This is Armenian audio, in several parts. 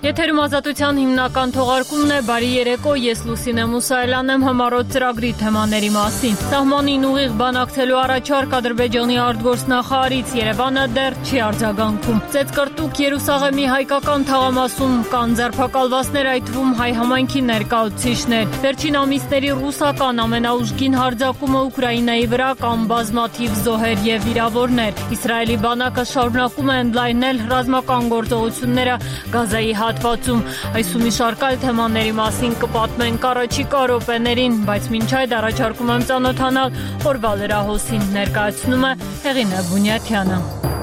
Եթերում ազատության հիմնական թողարկումն է, բարի երեկո, ես Լուսինե Մուսայելյանն եմ համառոտ ծրագրի թեմաների մասին։ Սահմանին ուղիղ բանակցելու առաջարկ Ադրբեջանի արտգործնախարարից Երևանը դեռ չի արձագանքում։ Ծեծկրտուկ Երուսաղեմի հայկական թաղամասում կան ձերբակալվածներ, այդ թվում հայ համայնքի ներկայացուցիչներ։ Վերջին ամիսների ռուսական ամենաուժգին հարձակումը Ուկրաինայի վրա կամ բազմաթիվ զոհեր եւ վիրավորներ։ Իսրայելի բանակը շարունակում է ընդլայնել ռազմական գործողությունները Գազայի հատվածում։ Այս ու մի շարք այլ թեմաների մասին կպատմենք առաջիկա րոպեներին, բայց մինչ այդ առաջարկում եմ ծանոթանալ օրվա լրահոսին, ներկայացնում է Հեղինե Բունյաթյանը։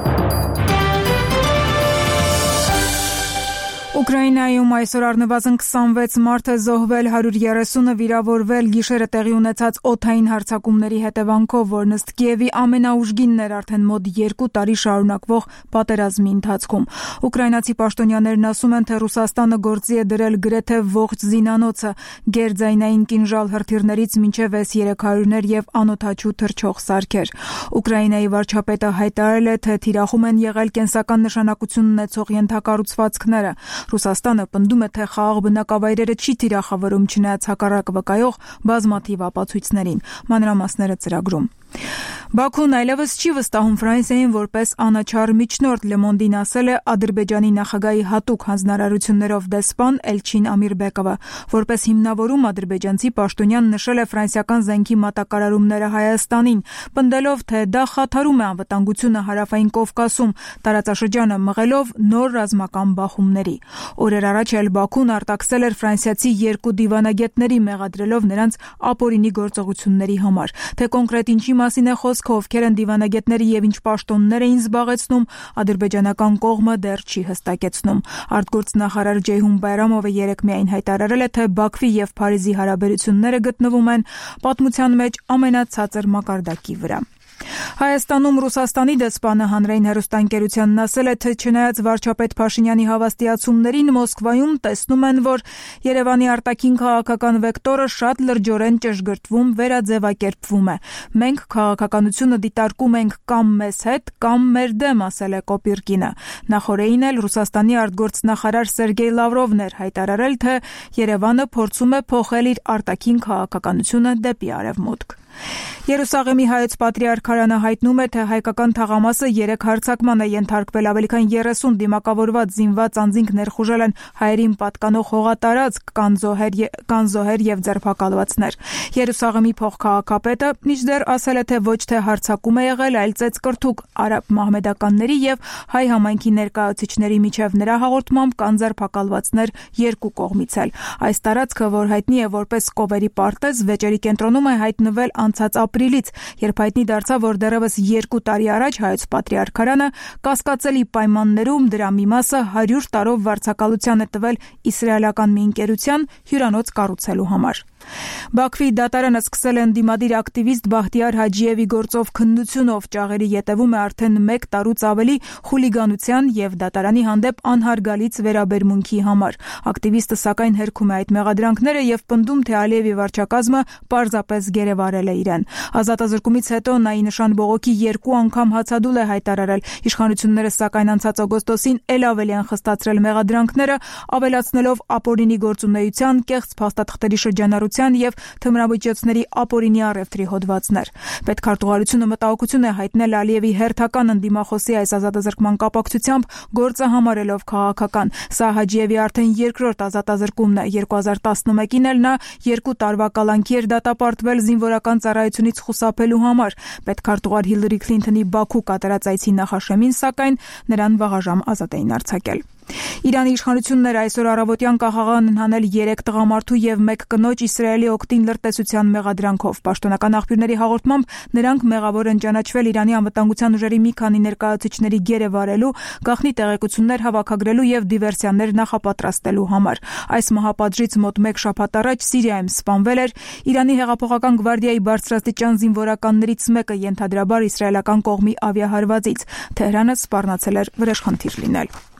Ուկրաինայում այսօր առնվազն 26 մարդ է զոհվել, 130-ը վիրավորվել գիշերը տեղի ունեցած օդային հարձակումների հետևանքով, որն ըստ Կիևի ամենաուժգինն էր արդեն մոտ 2 տարի շարունակվող պատերազմի ընթացքում։ Ուկրաինացի պաշտոնյաներն ասում են, թե Ռուսաստանը գործի է դրել գրեթե ողջ զինանոցը, գերձայնային կինժալ հրթիռներից մինչև S-300-ներ եւ անօդաչու թռչող սարքեր։ Ուկրաինայի վարչապետը հայտարարել է, թե թիրախում են եղել կենսական նշանակություն ունեցող ենթակառուցվածքները։ Ռուսաստանը պնդում է, թե խաղաղ բնակավայրերը չի թիրախավորում, չնայած հակառակ վկայող բազմաթիվ ապացույցներին։ Մանրամասները ծրագրում։ Բաքուն այլևս չի վստահում Ֆրանսիային որպես անաչառ միջնորդ, Le Monde-ին ասել է Ադրբեջանի նախագահի հատուկ հանձնարարություններով դեսպան Էլչին Ամիրբեկովը։ Որպես հիմնավորում ադրբեջանցի պաշտոնյան նշել է ֆրանսիական զենքի մատակարարումները Հայաստանին, պնդելով, թե դա խաթարում է անվտանգությունը հարավային Կովկասում, տարածաշրջանը մղելով նոր ռազմական բախումների։ Օրեր առաջ էլ Բաքուն արտաքսել էր ֆրանսիացի 2 դիվանագետների, մեղադրելով նրանց ապօրինի գործողությունների համար։ Թե կոնկրետ ինչի մասին է խոսքը, ովքեր են դիվանագետները եւ ինչ պաշտոններ էին զբաղեցնում, ադրբեջանական կողմը դեռ չի հստակեցնում։ Արտգործնախարար Ջեյհուն Բայրամովը երեկ միայն հայտարարել է, թե Բաքվի եւ Փարիզի հարաբերությունները գտնվում են պատմության մեջ ամենացածր մակարդակի վրա։ Հայաստանում Ռուսաստանի դեսպանը հանրային հեռուստաընկերությանն ասել է, թե չնայած վարչապետ Փաշինյանի հավաստիացումներին, Մոսկվայում տեսնում են, որ Երևանի արտաքին քաղաքական վեկտորը շատ լրջորեն ճշգրտվում, վերաձևակերպվում է։ Մենք քաղաքականությունը դիտարկում ենք կամ մեզ հետ, կամ մեր դեմ, ասել է Կոպիրկինը։ Նախորդին էլ Ռուսաստանի արտգործնախարար Սերգեյ Լավրովն էր հայտարարել, թե Երևանը փորձում է փոխել իր արտաքին քաղաքականությունը դեպի արևմուտք։ Երուսաղեմի հայոց պատրիարքարանը հայտնում է, թե հայկական թաղամասը 3 հարձակման է ենթարկվել, ավելի քան 30 դիմակավորված զինված անձինք ներխուժել են հայերին պատկանող հողատարածք, կան զոհեր եւ ձերբակալվածներ։ Երուսաղեմի փոխքաղաքապետը մինչդեռ ասել է, թե ոչ թե հարձակում է եղել, այլ ծեծկրտուկ արաբ մահմեդականների եւ հայ համայնքի ներկայացուցիչների միջև նրա հաղորդմամբ կան ձերբակալվածներ երկու կողմից էլ։ Այս տարածքը, որ հայտնի է որպես Կովերի պարտեզ, վեճերի կենտրոնում է հայտնվել անցած ապրիլից, երբ հայտնի դարձավ, որ դեռևս 2 տարի առաջ հայոց պատրիարքարանը կասկածելի պայմաններում դրա մի մասը 100 տարով վարձակալության է տվել իսրայելական մի ընկերության հյուրանոց կառուցելու համար։ Բաքվի դատարանը սկսել է ընդդիմադիր ակտիվիստ Բախտիար Հաջիևի գործով քննությունով, ճաղերի ետևում է արդեն 1 տարուց ավելի խուլիգանության եւ դատարանի հանդեպ անհարգալից վերաբերմունքի համար։ Ակտիվիստը սակայն հերքում է այդ մեղադրանքները եւ պնդում, թե Ալիևի վարչակազմը պարզապես գերեվարել է իրեն։ Ազատազրկումից հետո նա ի նշան բողոքի 2 անգամ հացադուլ է հայտարարել։ Իշխանությունները սակայն անցած օգոստոսին ել ավելի են խստացրել մեղադրանքները, ավելացնելով ապօրինի գործունեության, կեղծ փաստաթղթերի շրջանառության եւ թմրամիջոցների ապօրինի առևտրի հոդվածներ։ Պետքարտուղարությունը մտահոգություն է հայտնել Ալիևի հերթական ընդդիմախոսի այս ազատազրկման կապակցությամբ, գործը համարելով քաղաքական։ Սա Հաջիևի արդեն երկրորդ ազատազրկումն է։ 2011-ին էլ նա 2 տարվա կալանքի էր դատապարտվել զինվորական ծառայությունից խուսափելու համար։ Պետքարտուղար Հիլարի Քլինթոնի Բաքու կատարած այցի նախաշեմին, սակայն նրան վաղաժամ ազատ էին արձակել։ Իրանի իշխանությունները այսօր առավոտյան կախաղան են հանել 3 տղամարդու եւ 1 կնոջ Իսրայելի օգտին լրտեսության մեղադրանքով։ Պաշտոնական աղբյուրների հաղորդմամբ նրանք մեղավոր են ճանաչվել Իրանի անվտանգության ուժերի մի քանի ներկայացուցիչների գերեվարելու, գաղտնի տեղեկություններ հավաքագրելու եւ դիվերսիաներ նախապատրաստելու համար։ Այս մահապատժից մոտ 1 շաբաթ առաջ Սիրիայում սպանվել էր Իրանի հեղափոխական գվարդիայի բարձրաստիճան զինվորականներից մեկը, ենթադրաբար իսրայելական կողմի ավիահարվածից։ Թեհրանը սպառնացել էր վրեժխնդիր լինել։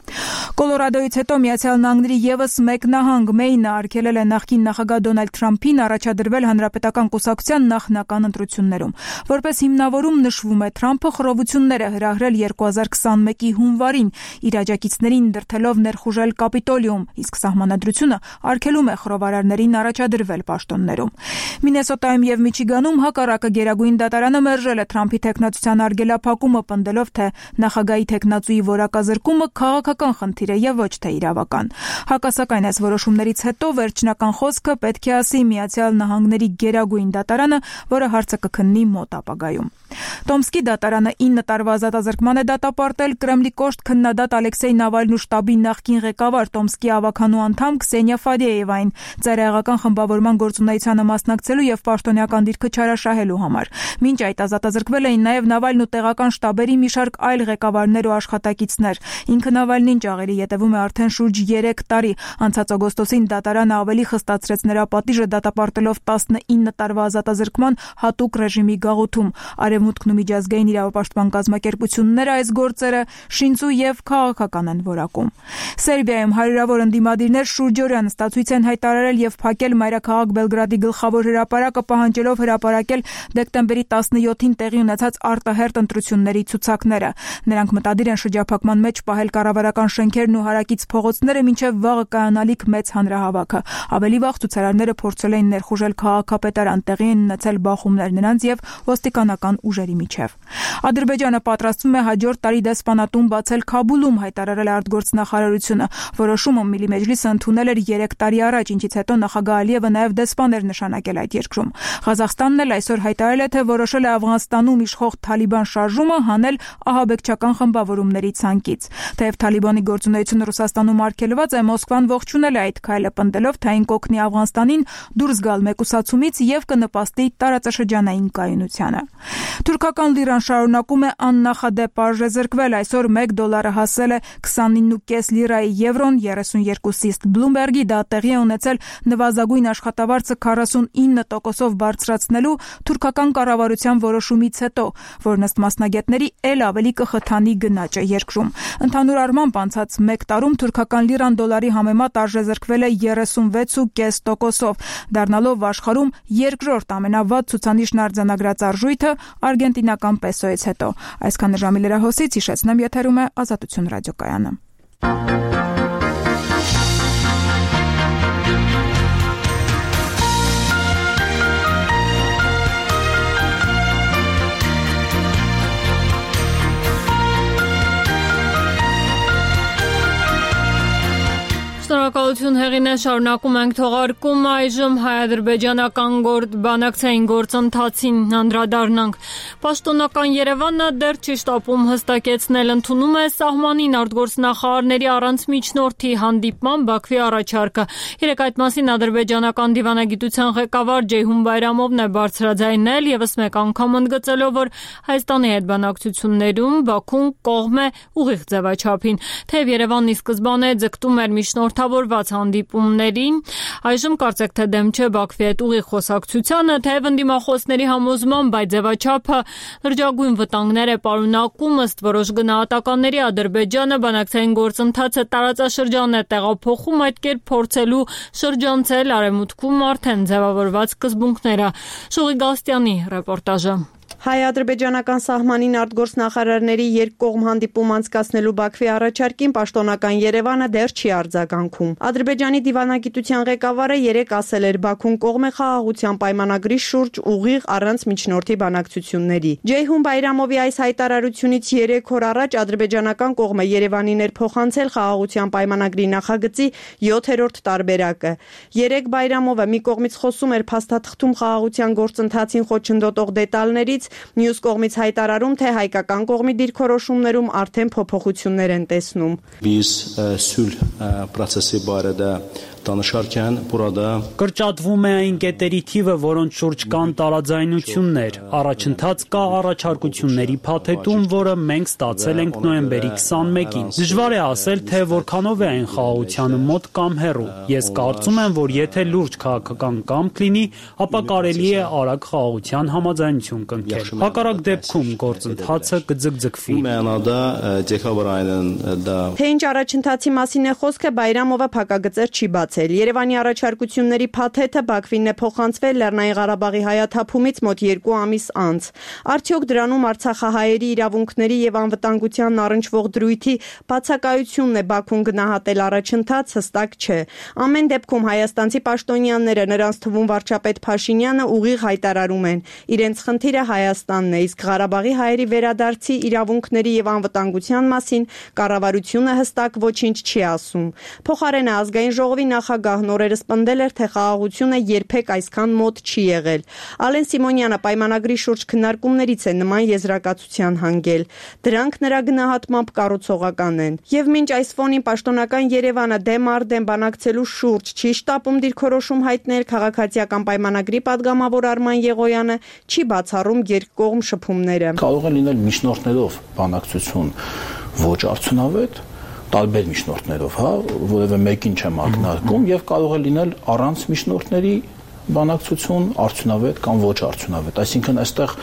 Կոլորադոից հետո Միացյալ Նահանգների ևս մեկ նահանգ Մեյնը արգելել է նախկին նախագահ Դոնալդ Թրամփին առաջադրվել հանրապետական կուսակցության նախնական ընտրություններում։ Որպես հիմնավորում նշվում է Թրամփը խռովություններ է հրահրել 2021-ի հունվարին իր աջակիցներին դրդելով ներխուժել Կապիտոլիում, իսկ սահմանադրությունը արգելում է խռովարարներին առաջադրվել պաշտոններում։ Մինեսոտայում եւ Միչիգանում հակառակը Գերագույն դատարանը մերժել է Թրամփի թեկնածության արգելափակումը, պնդելով, թե նախագահի թեկնածուի որակազրկումը քաղաքական խնդիր է եւ ոչ թե իրավական։ Հակասական այս որոշումներից հետո վերջնական խոսքը պետք է ասի Միացյալ Նահանգների Գերագույն դատարանը, որը հարցը կքննի մոտ ապագայում։ Տոմսկի դատարանը 9 տարվա ազատազրկման է դատապարտել Կրեմլի կոշտ քննադատ Ալեքսեյ Նավալնու շտաբի նախկին ղեկավար Տոմսկի ավականու անդամ Քսենիա Ֆադեևային ծայրահեղական խմբավորման գործունեությանը մասնակցելու եւ պաշտոնյական դիրքը չարաշահելու համար։ Մինչ այդ ազատազրկվել էին նաեւ Նավալնու տեղական շտաբերի մի շարք այլ ղեկավարներ ու աշխատակիցներ։ Ինքը Նավալնին ճաղերի ետևում է արդեն շուրջ 3 տարի։ Անցած օգոստոսին դատարանը ավելի խստացրեց նրա պատիժը դատապարտելով 19 տարվա ազատազրկման հատուկ ռեժիմի գաղութում։ Արևմուտքն ու միջազգային իրավապաշտպան կազմակերպությունները այս գործերը շինծու եւ քաղաքական են որակում։ Սերբիայում հարյուրավոր ընդդիմադիրներ շուրջօրյա նստացույց են հայտարարել եւ փակել մայրաքաղաք Բելգրադի գլխավոր հրապարակը, պահանջելով հրապարակել դեկտեմբերի 17-ին տեղի ունեցած արտահերթ ընտրությունների ցուցակները։ Նրանք մտադիր են շրջափակման մեջ պահել կառավարական շենքերն ու հարակից փողոցները մինչև վաղը կայանալիք մեծ հանրահավաքը։ Ավելի վաղ ցուցարարները փորձել էին ներխուժել քաղաքապետարան, տեղի են ունեցել բախումներ նրանց եւ ոստիկանական ուժերի միջև։ Ադրբեջանը պատրաստվում է հաջորդ տարի դեսպանատուն բացել Քաբուլում, հայտարարել է արտգործնախարարությունը։ Որոշումը Միլի մեջլիսը ընդունել էր 3 տարի առաջ, ինչից հետո նախագահ Ալիևը նաեւ դեսպան էր նշանակել այդ երկրում։ Ղազախստանն էլ այսօր հայտարարել է, թե որոշել է Աֆղանստանում իշխող Թալիբան շարժումը հանել ահաբեկչական խմբավորումների ցանկից։ Թեև Թալիբանի գործունեությունը Ռուսաստանում արգելված է, Մոսկվան ողջունել է այդ քայլը, պնդելով, թե այն կօգնի Աֆղանստանին դուրս գալ մեկուսացումից եւ կնպաստի տարածաշրջանային կայունությանը։ Թուրքական լիրան շարունակում է աննախադեպ արժեզրկվել։ Այսօր $1 հասել է 29.5 լիրայի, եվրոն 32 սիստ։ Բլումբերգի դա տեղի է ունեցել նվազագույն աշխատավարձը 49%-ով բարձրացնելու թուրքական կառավարության որոշումից հետո, որն ըստ մասնագետների էլ ավելի կխթանի գնաճը երկրում։ Ընդհանուր առմամբ անցած 1 տարում թուրքական լիրան դոլարի համեմատ արժեզրկվել է 36.6%-ով, դառնալով աշխարհում երկրորդ ամենավատ ցուցանիշն արձանագրած արժույթը արգենտինական պեսոից հետո։ Այսքանը ժամի լրահոսից հիշեցնեմ, եթերում է Ազատություն ռադիոկայանը։ Շնորհակալություն Հեղինե, շարունակում ենք թողարկումը, այժմ հայ-ադրբեջանական բանակցային գործընթացին անդրադառնանք։ Պաշտոնական Երևանը դեռ չի շտապում հստակեցնել, ընդունում է սահմանին արտգործնախարարների առանց միջնորդի հանդիպման Բաքվի առաջարկը։ Երեկ այդ մասին ադրբեջանական դիվանագիտության ղեկավար Ջեյհուն Բայրամովն է բարձրաձայնել, եւս մեկ անգամ ընդգծելով, որ Հայաստանի հետ բանակցություններում Բաքուն կողմ է ուղիղ ձևաչափին։ Թեև Երևանն ի սկզբանե ձգտում էր միջնորդավորված հանդիպումներին, այժմ կարծեք թե դեմ չէ Բաքվի հետ ուղիղ խոսակցությանը, թեև ընդդիմախոսների համոզմամբ այդ ձևաչափը լրջագույն վտանգներ է պարունակում, ըստ որոշ գնահատականների Ադրբեջանը բանակցային գործընթացը տարածաշրջան է տեղափոխում, այդ կերպ փորձելու շրջանցել արևմուտքում արդեն ձևավորված սկզբունքները։ Շուղի Գալստյանի ռեպորտաժը։ Հայ-ադրբեջանական սահմանին արտգործնախարարների երկկողմ հանդիպում անցկացնելու Բաքվի առաջարկին պաշտոնական Երևանը դեռ չի արձագանքում։ Ադրբեջանի դիվանագիտության ղեկավարը երեկ ասել էր, Բաքուն կողմ է խաղաղության պայմանագրի շուրջ ուղիղ առանց միջնորդի բանակցությունների։ Ջեյհուն Բայրամովի այս հայտարարությունից 3 օր առաջ ադրբեջանական կողմը Երևանին էր փոխանցել խաղաղության պայմանագրի նախագծի 7-րդ տարբերակը։ Երեկ Բայրամովը մի կողմից խոսում էր փաստաթղթում խաղաղության գործընթացին խոչընդոտող դետալներից, մյուս կողմից հայտարարում, թե հայկական կողմի դիրքորոշումներում արդեն փոփոխություններ են տեսնում։ Biz sülh prosesi barədə Կրճատվում է այն կետերի թիվը, որոնց շուրջ կան տարաձայնություններ։ Առաջընթաց կա առաջարկությունների փաթեթում, որը մենք ստացել ենք նոյեմբերի 21-ին։ Դժվար է ասել, թե որքանով է այն խաղաղությանը մոտ կամ հեռու։ Ես կարծում եմ, որ եթե լուրջ քաղաքական կամք լինի, ապա կարելի է արագ խաղաղության համաձայնություն կնքել։ Հակառակ դեպքում գործընթացը կձգձգվի։ Թե ինչ առաջընթացի մասին է խոսքը, Բայրամովը փակագծեր չի բացել։ Երևանի առաջարկությունների փաթեթը Բաքվին է փոխանցվել Լեռնային Ղարաբաղի հայաթափումից մոտ 2 ամիս անց։ Արդյոք դրանում արցախահայերի իրավունքների եւ անվտանգությանն առնչվող դրույթի բացակայությունն է Բաքուն գնահատել առաջընթաց, հստակ չէ։ Ամեն դեպքում հայաստանցի պաշտոնյաները, նրանց թվում վարչապետ Փաշինյանը, ուղիղ հայտարարում են, իրենց խնդիրը Հայաստանն է, իսկ Ղարաբաղի հայերի վերադարձի իրավունքների եւ անվտանգության մասին կառավարությունը հստակ ոչինչ չի ասում։ Փոխարենը ազգային ժողովի նախագահ նորերս պնդել էր, թե խաղաղությունը երբեք այսքան մոտ չի եղել։ Ալեն Սիմոնյանը պայմանագրի շուրջ քննարկումներից է նման եզրակացության հանգել։ Դրանք նրա գնահատմամբ կառուցողական են։ Եվ մինչ այս ֆոնին պաշտոնական Երևանը դեմ առ դեմ բանակցելու շուրջ չի շտապում դիրքորոշում հայտնել, քաղաքացիական պայմանագրի падգամավոր Արման Եղոյանը չի բացառում երկկողմ շփումները։ Կարող է լինել միջնորդներով բանակցություն ոչ արդյունավետ, տարբեր միջնորդներով, որևէ մեկին չեմ ակնարկում, եւ կարող է լինել առանց միջնորդների բանակցություն արդյունավետ կամ ոչ արդյունավետ։ Այսինքն այստեղ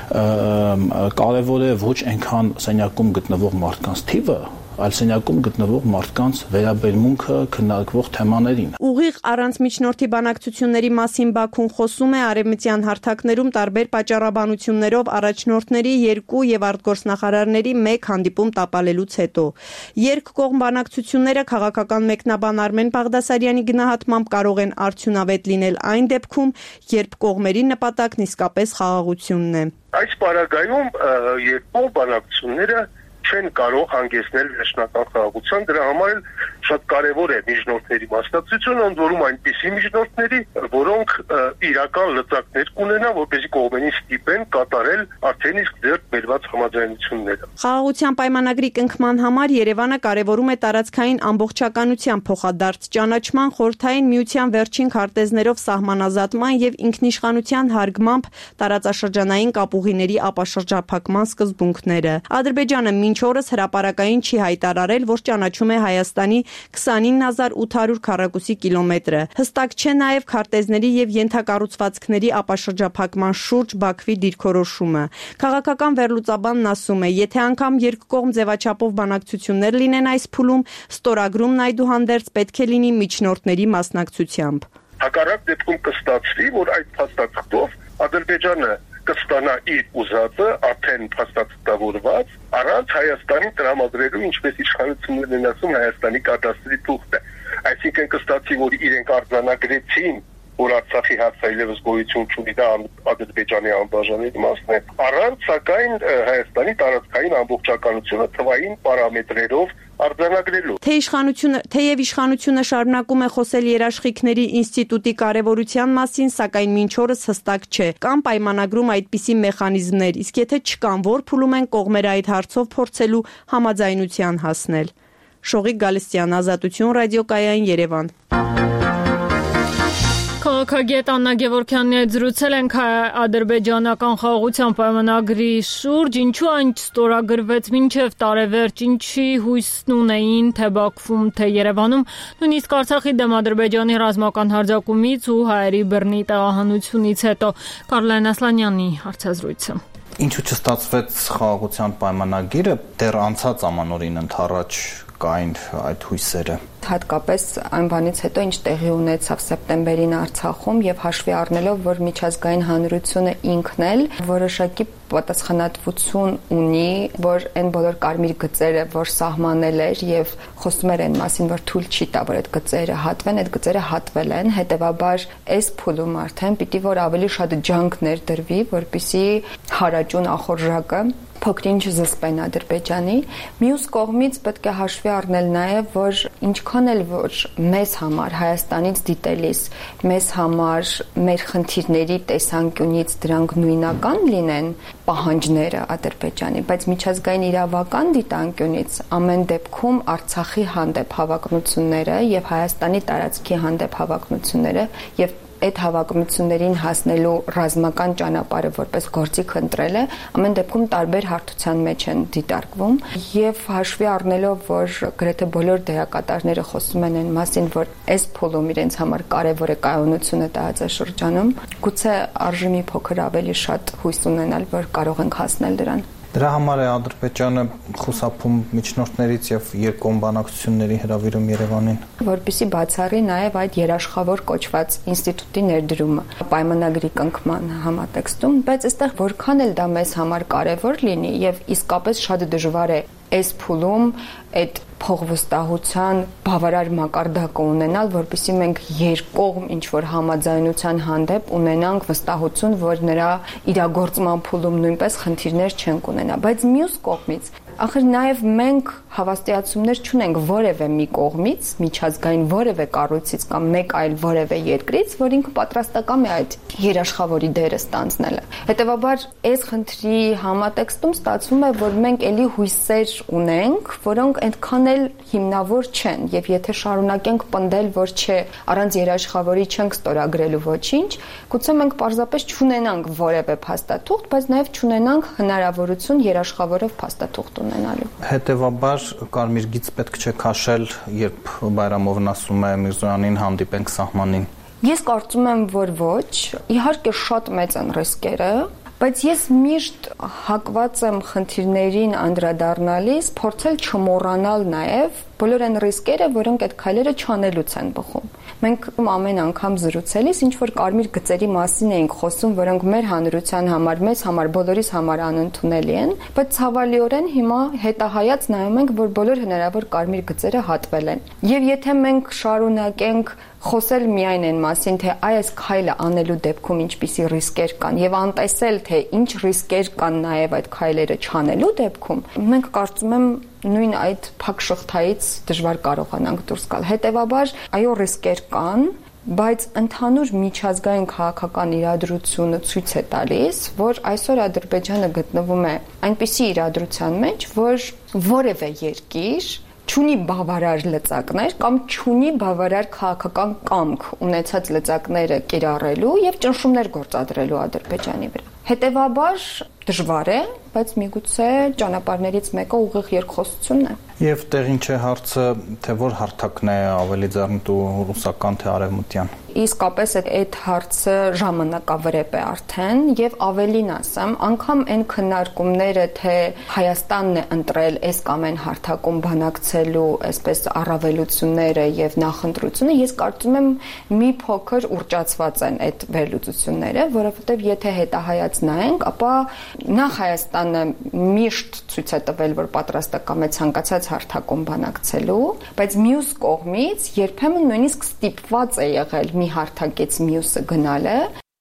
կարևոր է ոչ այնքան սենյակում գտնվող մարդկանց թիվը, այլ սենյակում գտնվող մարդկանց վերաբերմունքը քննարկվող թեմաներին։ Ուղիղ առանց միջնորդի բանակցությունների մասին Բաքուն խոսում է արևմտյան հարթակներում տարբեր պատճառաբանություններով առաջնորդների 2 եւ արտգործնախարարների 1 հանդիպում տապալելուց հետո։ Երկկողմ բանակցությունները քաղաքական մեկնաբան Արմեն Բաղդասարյանի գնահատմամբ կարող են արդյունավետ լինել այն դեպքում, երբ կողմերի նպատակն իսկապես խաղաղությունն է։ Այս պարագայում երկկողմ բանակցությունները չեն կարող հանգեցնել վերջնական խաղաղության, դրա համար էլ շատ կարևոր է միջնորդների մասնակցությունը, ընդ որում այնպիսի միջնորդների, որոնք իրական լծակներ կունենան, որպեսզի կողմերին ստիպեն կատարել արդեն իսկ ձեռք բերված համաձայնությունները։ Խաղաղության պայմանագրի կնքման համար Երևանը կարևորում է տարածքային ամբողջականության փոխադարձ ճանաչման, Խորհրդային Միության վերջին քարտեզներով սահմանազատման եւ ինքնիշխանության հարգմամբ տարածաշրջանային կապուղիների ապաշրջափակման սկզբունքները։ Ադրբեջանը մինչ օրս հրապարակային չի հայտարարել, որ ճանաչում է Հայաստանի 29800 քառակուսի կիլոմետրը։ Հստակ չէ նաև քարտեզների եւ ենթակառուցվածքների ապաշրջափակման շուրջ Բաքվի դիրքորոշումը։ Քաղաքական վերլուծաբանն ասում է, եթե անգամ երկկողմ ձևաչափով բանակցություններ լինեն այս փուլում, ստորագրումն այդուհանդերձ պետք է լինի միջնորդների մասնակցությամբ։ Հակառակ դեպքում կստացվի, որ այդ փաստաթղթով Ադրբեջանը կստանա իր ուզածը արդեն փաստաթղթավորված առանց Հայաստանի տրամադրելու, ինչպես իշխանություններն են ասում, Հայաստանի կադաստրի թուղթը։ Այսինքն կստացի, որ իրենք արձանագրեցին, որ Արցախի հարցը այլևս գոյություն չունի, դա Ադրբեջանի անբաժանելի մասն է, առանց սակայն Հայաստանի տարածքային ամբողջականությունը թվային պարամետրերով արձանագրելու։ Թեև իշխանությունը շարունակում է խոսել երաշխիքների ինստիտուտի կարևորության մասին, սակայն մինչ օրս հստակ չէ, կան պայմանագրում այդպիսի մեխանիզմներ, իսկ եթե չկան, որ փուլում են կողմերը այդ հարցով փորձելու համաձայնության հասնել։ Շողիկ Գալստյան, Ազատություն, ռադիոկայան, Երևան։ Քաղաքագետ Աննա Գևորգյանն հետ զրուցել ենք ադրբեջանական խաղաղության պայմանագրի շուրջ, ինչու այն ստորագրվեց մինչև տարեվերջ, ինչի հույսն ունեին թե Բաքվում, թե Երևանում, նույնիսկ Արցախի դեմ Ադրբեջանի ռազմական հարձակումից ու հայերի բռնի տեղահանությունից հետո։ Կարլեն Ասլանյանի հարցազրույցը։ Ինչու չստացվեց խաղաղության պայմանագիրը, դեռ անցած ամանորին ընդառաջ կային այդ հույսերը։ Հատկապես այն բանից հետո, ինչ տեղի ունեցավ սեպտեմբերին Արցախում եւ հաշվի առնելով, որ միջազգային հանրությունը ինքն էլ որոշակի պատասխանատվություն ունի, որ այն բոլոր կարմիր գծերը, որ սահմանել էր եւ խոսում էր այն մասին, որ թույլ չի տա, որ այդ գծերը հատվեն, այդ գծերը հատվել են, հետեւաբար այս փուլում արդեն պիտի որ ավելի շատ ջանք ներդրվի, որպեսզի հարաճուն ախորժակը փոքրինչ զսպեն Ադրբեջանի։ Մյուս կողմից պետք է հաշվի առնել նաև, որ ինչքան էլ որ մեզ համար Հայաստանից դիտելիս մեզ համար մեր խնդիրների տեսանկյունից դրանք նույնական լինեն պահանջները Ադրբեջանի, բայց միջազգային իրավական դիտանկյունից ամեն դեպքում Արցախի հանդեպ հավակնությունները եւ Հայաստանի տարածքի հանդեպ հավակնությունները եւ այդ հավակնություններին հասնելու ռազմական ճանապարհը որպես գործիք ընտրելը ամեն դեպքում տարբեր հարթության մեջ են դիտարկվում եւ հաշվի առնելով, որ գրեթե բոլոր դերակատարները խոսում են այն մասին, որ այս փուլում իրենց համար կարեւոր է կայունությունը տարածաշրջանում, գուցե արժի մի փոքր ավելի շատ հույս ունենալ, որ կարող ենք հասնել դրան։ Դրա համար է Ադրբեջանը խուսափում միջնորդներից եւ երկկողմ բանակցությունների հրավիրում Երևանին, որպեսզի բացառի նաեւ այդ երաշխավոր կոչված ինստիտուտի ներդրումը պայմանագրի կնքման համատեքստում, բայց այստեղ որքան էլ դա մեզ համար կարեւոր լինի եւ իսկապես շատ դժվար է այս փուլում այդ փողվստահության բավարար մակարդակը ունենալ, որպեսզի մենք երկկողմ ինչ-որ համաձայնության հանդեպ ունենանք վստահություն, որ նրա իրագործման փուլում նույնպես խնդիրներ չենք ունենա, բայց մյուս կողմից ախր նաև մենք հավաստիացումներ չունենք որևէ մի կողմից, միջազգային որևէ կառույցից կամ մեկ այլ որևէ երկրից, որ ինքը պատրաստական է այդ երաշխավորի դերը ստանձնելը։ Հետևաբար, այս խնդրի համատեքստում ստացվում է, որ մենք էլի հույսեր ունենք, որոնք այդքան էլ հիմնավոր չեն, եւ եթե շարունակենք պնդել, որ չէ, առանց երաշխավորի չենք ստորագրելու ոչինչ, գուցե մենք պարզապես չունենանք որևէ փաստաթուղթ, բայց նաև չունենանք հնարավորություն երաշխավորով փաստաթուղթ ունենալու։ Հետևաբար կարմիր գիծ պետք չէ քաշել, երբ Բայրամովն ասում է Միրզոյանին հանդիպենք սահմանին։ Ես կարծում եմ, որ ոչ, իհարկե շատ մեծ են ռիսկերը, բայց ես միշտ հակված եմ խնդիրներին անդրադառնալիս փորձել չմոռանալ նաև բոլոր այն ռիսկերը, որոնք այդ քայլերը չանելուց են բխում։ Մենք ամեն անգամ զրուցելիս ինչ որ կարմիր գծերի մասին էինք խոսում, որոնք մեր հանրության համար, մեզ համար, բոլորիս համար անընդունելի են, բայց ցավալիորեն հիմա հետահայաց նայում ենք, որ բոլոր հնարավոր կարմիր գծերը հատվել են։ Եվ եթե մենք շարունակենք խոսել միայն այն մասին, թե այս քայլը անելու դեպքում ինչպիսի ռիսկեր կան եւ անտեսել, թե ինչ ռիսկեր կան նաեւ այդ քայլերը չանելու դեպքում, մենք կարծում եմ նույն այդ փակ շղթայից դժվար կարողանանք դուրս գալ։ Հետևաբար, այո, ռիսկեր կան, բայց ընդհանուր միջազգային քաղաքական իրադրությունը ցույց է տալիս, որ այսօր Ադրբեջանը գտնվում է այնպիսի իրադրության մեջ, որ որևէ երկիր չունի բավարար լծակներ կամ չունի բավարար քաղաքական կամք ունեցած լծակները կիրառելու եւ ճնշումներ գործադրելու Ադրբեջանի վրա։ Հետևաբար դժվար է, բայց միգուցե ճանապարհներից մեկը ուղիղ երկխոսությունն է։ Եվ տեղին չէ հարցը, թե որ հարթակն է ավելի ձեռնտու ռուսական թե արևմտյան։ Իսկապես այդ հարցը ժամանակավրեպ է արդեն եւ ավելին ասեմ, անգամ այն քննարկումները, թե Հայաստանն է ընտրել այս կամ այն հարթակում բանակցելու այսպես առավելությունները եւ նախընտրությունը, ես կարծում եմ մի փոքր ուռճացված են այդ վերլուծությունները, որովհետեւ եթե հետահայաց նայենք, ապա նախ Հայաստանը միշտ ցույց է տվել, որ պատրաստական է ցանկացած հարթակում բանակցելու, բայց մյուս կողմից երբեմն նույնիսկ ստիպված է եղել մի հարթակից մյուսը գնալը։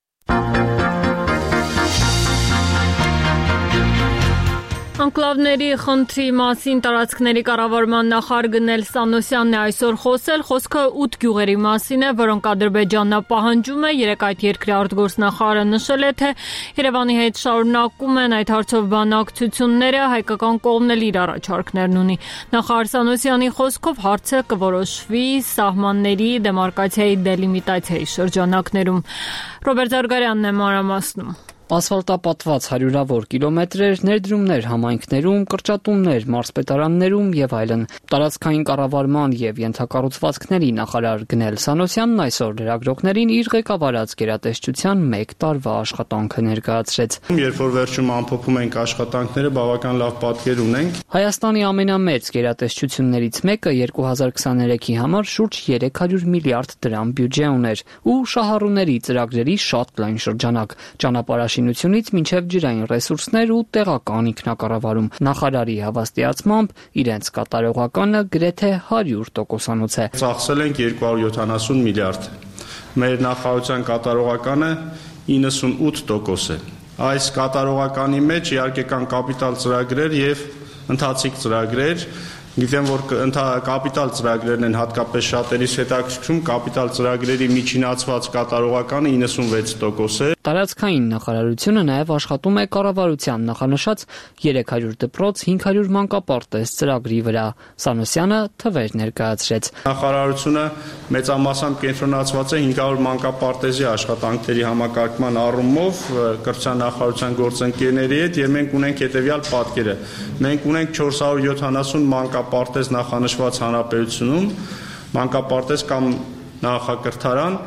Անկլավների խնդրի մասին տարածքների կառավարման նախարար Գնել Սանոսյանն է այսօր խոսել, խոսքը 8 գյուղերի մասին է, որոնք Ադրբեջանն պահանջում է, երեկ այդ երկրի արտգործնախարարը նշել է, թե Երևանի հետ շարունակում են այդ հարցով բանակցությունները, հայկական կողմն էլ իր առաջարկներն ունի։ Նախարար Սանոսյանի խոսքով հարցը կորոշվի սահմանների դեմարկացիայի դելիմիտացիայի շրջանակներում։ Ռոբերտ Զարգարյանն է մանրամասնում։ Ասֆալտապատված հարյուրավոր կիլոմետրեր, ներդրումներ համայնքներում, կրճատումներ մարզպետարաններում եւ այլն։ Տարածքային կառավարման եւ ենթակառուցվածքների նախարար Գնել Սանոսյանն այսօր լրագրողներին իր ղեկավարած գերատեսչության 1 տարվա աշխատանքը ներկայացրեց։ Երբ որ վերջում ամփոփում ենք աշխատանքները, բավական լավ պատկեր ունենք։ Հայաստանի ամենամեծ գերատեսչություններից մեկը 2023-ի համար շուրջ 300 միլիարդ դրամ բյուջե ուներ ու շահառուների ծրագրերի շատ լայն շրջանակ։ Շինությունից մինչև ջրային ռեսուրսներ ու տեղական ինքնակառավարում։ Նախարարի հավաստիացմամբ իրենց կատարողականը գրեթե 100%-անոց է։ Ծախսել ենք 270 միլիարդ։ Մեր նախարարության կատարողականը 98% է։ Այս կատարողականի մեջ իհարկե կան կապիտալ ծրագրեր եւ ընթացիկ ծրագրեր։ Գիտեմ, որ կապիտալ ծրագրերն են հատկապես շատերիս հետաքրքրում, կապիտալ ծրագրերի միջինացված կատարողականը 96% է։ Տարածքային նախարարությունը նաև աշխատում է կառավարության նախանշած 300 դպրոց, 500 մանկապարտեզ ծրագրի վրա։ Սանոսյանը թվեր ներկայացրեց։ Նախարարությունը մեծամասամբ կենտրոնացված է 500 մանկապարտեզի աշխատանքների համակարգման առումով կրթության նախարարության գործընկերների հետ եւ մենք ունենք հետեւյալ պատկերը։ Մենք ունենք 470 մանկապարտեզ նախանշված հանրապետությունում, մանկապարտեզ կամ նախակրթարան,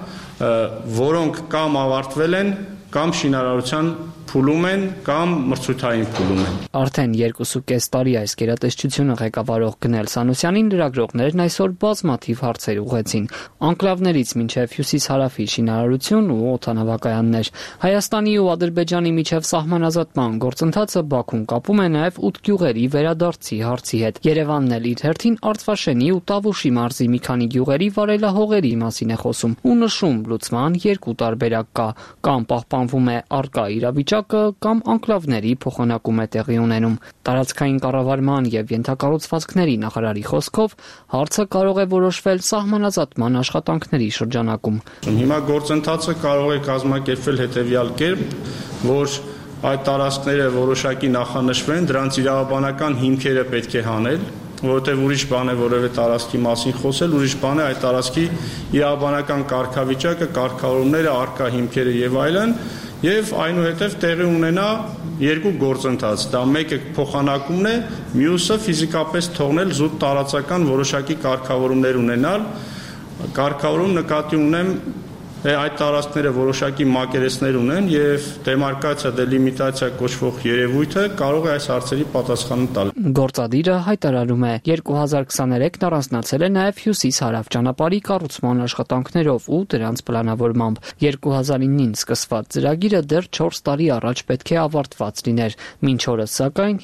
որոնք կամ ավարտվել են, կամ շինարարության փուլում են կամ մրցույթային փուլում են։ Արդեն 2.5 տարի այս գերատեսչությունը ղեկավարող Գնել Սանոսյանին լրագրողներն այսօր բազմաթիվ հարցեր ուղղեցին։ Անկլավներից մինչև հյուսիս-հարավի շինարարություն ու օդանավակայաններ։ Հայաստանի ու Ադրբեջանի միջև սահմանազատման գործընթացը Բաքուն կապում է նաև 8 գյուղերի վերադարձի հարցի հետ։ Երևանն էլ իր հերթին Արցվաշենի ու Տավուշի մարզի մի քանի գյուղերի վարելահողերի մասին է խոսում ու նշում լուծման երկու տարբերակ կա՝ կամ պահպանվում է առկա իրավիճակը, կամ անկլավների փոխանակում է տեղի ունենում։ Տարածքային կառավարման եւ ենթակառուցվածքների նախարարի խոսքով հարցը կարող է որոշվել սահմանազատման աշխատանքների շրջանակում։ Հիմա գործընթացը կարող է կազմակերպվել հետեւյալ կերպ, որ այդ տարածքները որոշակի նախանշվեն, դրանց իրավաբանական հիմքերը պետք է հանել, որովհետև ուրիշ բան է որևէ տարածքի մասին խոսել, ուրիշ բան է այդ տարածքի իրավաբանական կարգավիճակը, կարգավորումները, առկա հիմքերը եւ այլն, եւ այնուհետև տեղի ունենա երկու գործընթաց։ Դա մեկը փոխանակումն է, մյուսը ֆիզիկապես թողնել զուտ տարածական որոշակի կարգավորումներ ունենալ։ Կարգավորում նկատի ունեմ այդ տարածքները որոշակի մակերեսներ ունեն եւ դեմարկացիա, դելիմիտացիա կոչվող երևույթը կարող է այս հարցերի պատասխանը տալ։ Գործադիրը հայտարարում է 2023-ն առանձնացել է նաև հյուսիս-հարավ ճանապարհի կառուցման աշխատանքներով ու դրանց պլանավորմամբ։ 2009-ին սկսված ծրագիրը դեռ 4 տարի առաջ պետք է ավարտված լիներ։ Մինչ օրս սակայն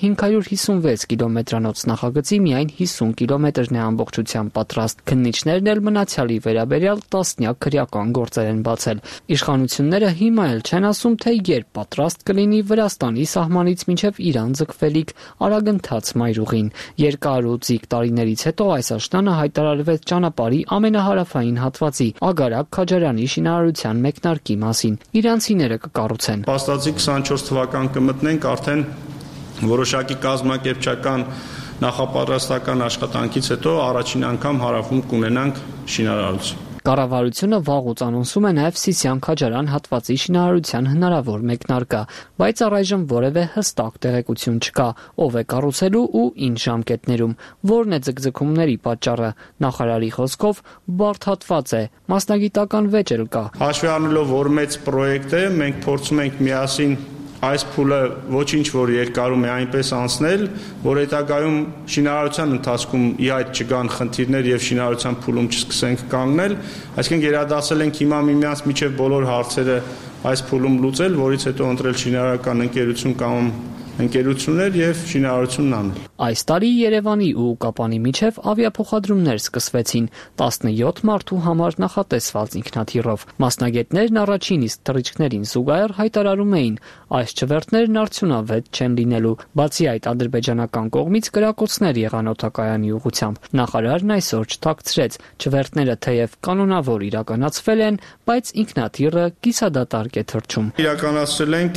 556 կիլոմետրանոց նախագծի միայն 50 կիլոմետրն է ամբողջությամբ պատրաստ։ Քննիչներն էլ մնացյալի վերաբերյալ տասնյակ քրեական գործեր են բացել։ Իշխանությունները հիմա էլ չեն ասում, թե երբ պատրաստ կլինի Վրաստանի սահմանից մինչև Իրան ձգվելիք արագընթաց մայրուղին։ Երկար ու ձիգ տարիներից հետո այս աշնանը հայտարարվեց ճանապարհի ամենահարավային հատվածի Ագարակ-Քաջարյանի շինարարության մեկնարկի մասին։ Իրանցիները կկառուցեն։ Փաստացի 24 թվական կմտնենք արդեն որոշակի կազմակերպչական նախապատրաստական աշխատանքից հետո առաջին անգամ հարավում կունենանք շինարարություն։ Կառավարությունը վաղուց անոնսում է նաև Սիսիան-Քաջարան հատվածի շինարարության հնարավոր մեկնարկը, բայց առայժմ որևէ հստակ տեղեկություն չկա, ով է կառուցելու ու ինչ ժամկետներում, որն է ձգձգումների պատճառը։ Նախարարի խոսքով բարդ հատված է, մասնագիտական վեճ էլ կա։ Հաշվի առնելով, որ մեծ պրոյեկտ է, մենք փորձում ենք միասին այս փուլը ոչինչ որ երկարում է այնպես անցնել, որ հետագայում շինարարության ընթացքում ի հայտ չգան խնդիրներ եւ շինարարության փուլում չսկսենք կանգնել, այսինքն գերադասել ենք հիմա միմյանց միջև բոլոր հարցերը այս փուլում լուծել, որից հետո ընտրել շինարարական ընկերություն կամ ընկերություններ եւ շինարարությունն անել։ Այս տարի Երևանի ու Կապանի միջև ավիափոխադրումներ սկսվեցին 17 մարդու համար նախատեսված ինքնաթիռով։ Մասնագետներն առաջին իսկ թռիչքներին զուգահեռ հայտարարում էին, այս չվերթներն արդյունավետ չեն լինելու։ Բացի այդ, ադրբեջանական կողմից կրակոցներ եղան օդակայանի ուղղությամբ։ Նախարարն այսօր չթաքցրեց, չվերթները թեև կանոնավոր իրականացվել են, բայց ինքնաթիռը կիսադատարկ է թռչում։ Իրականացրել ենք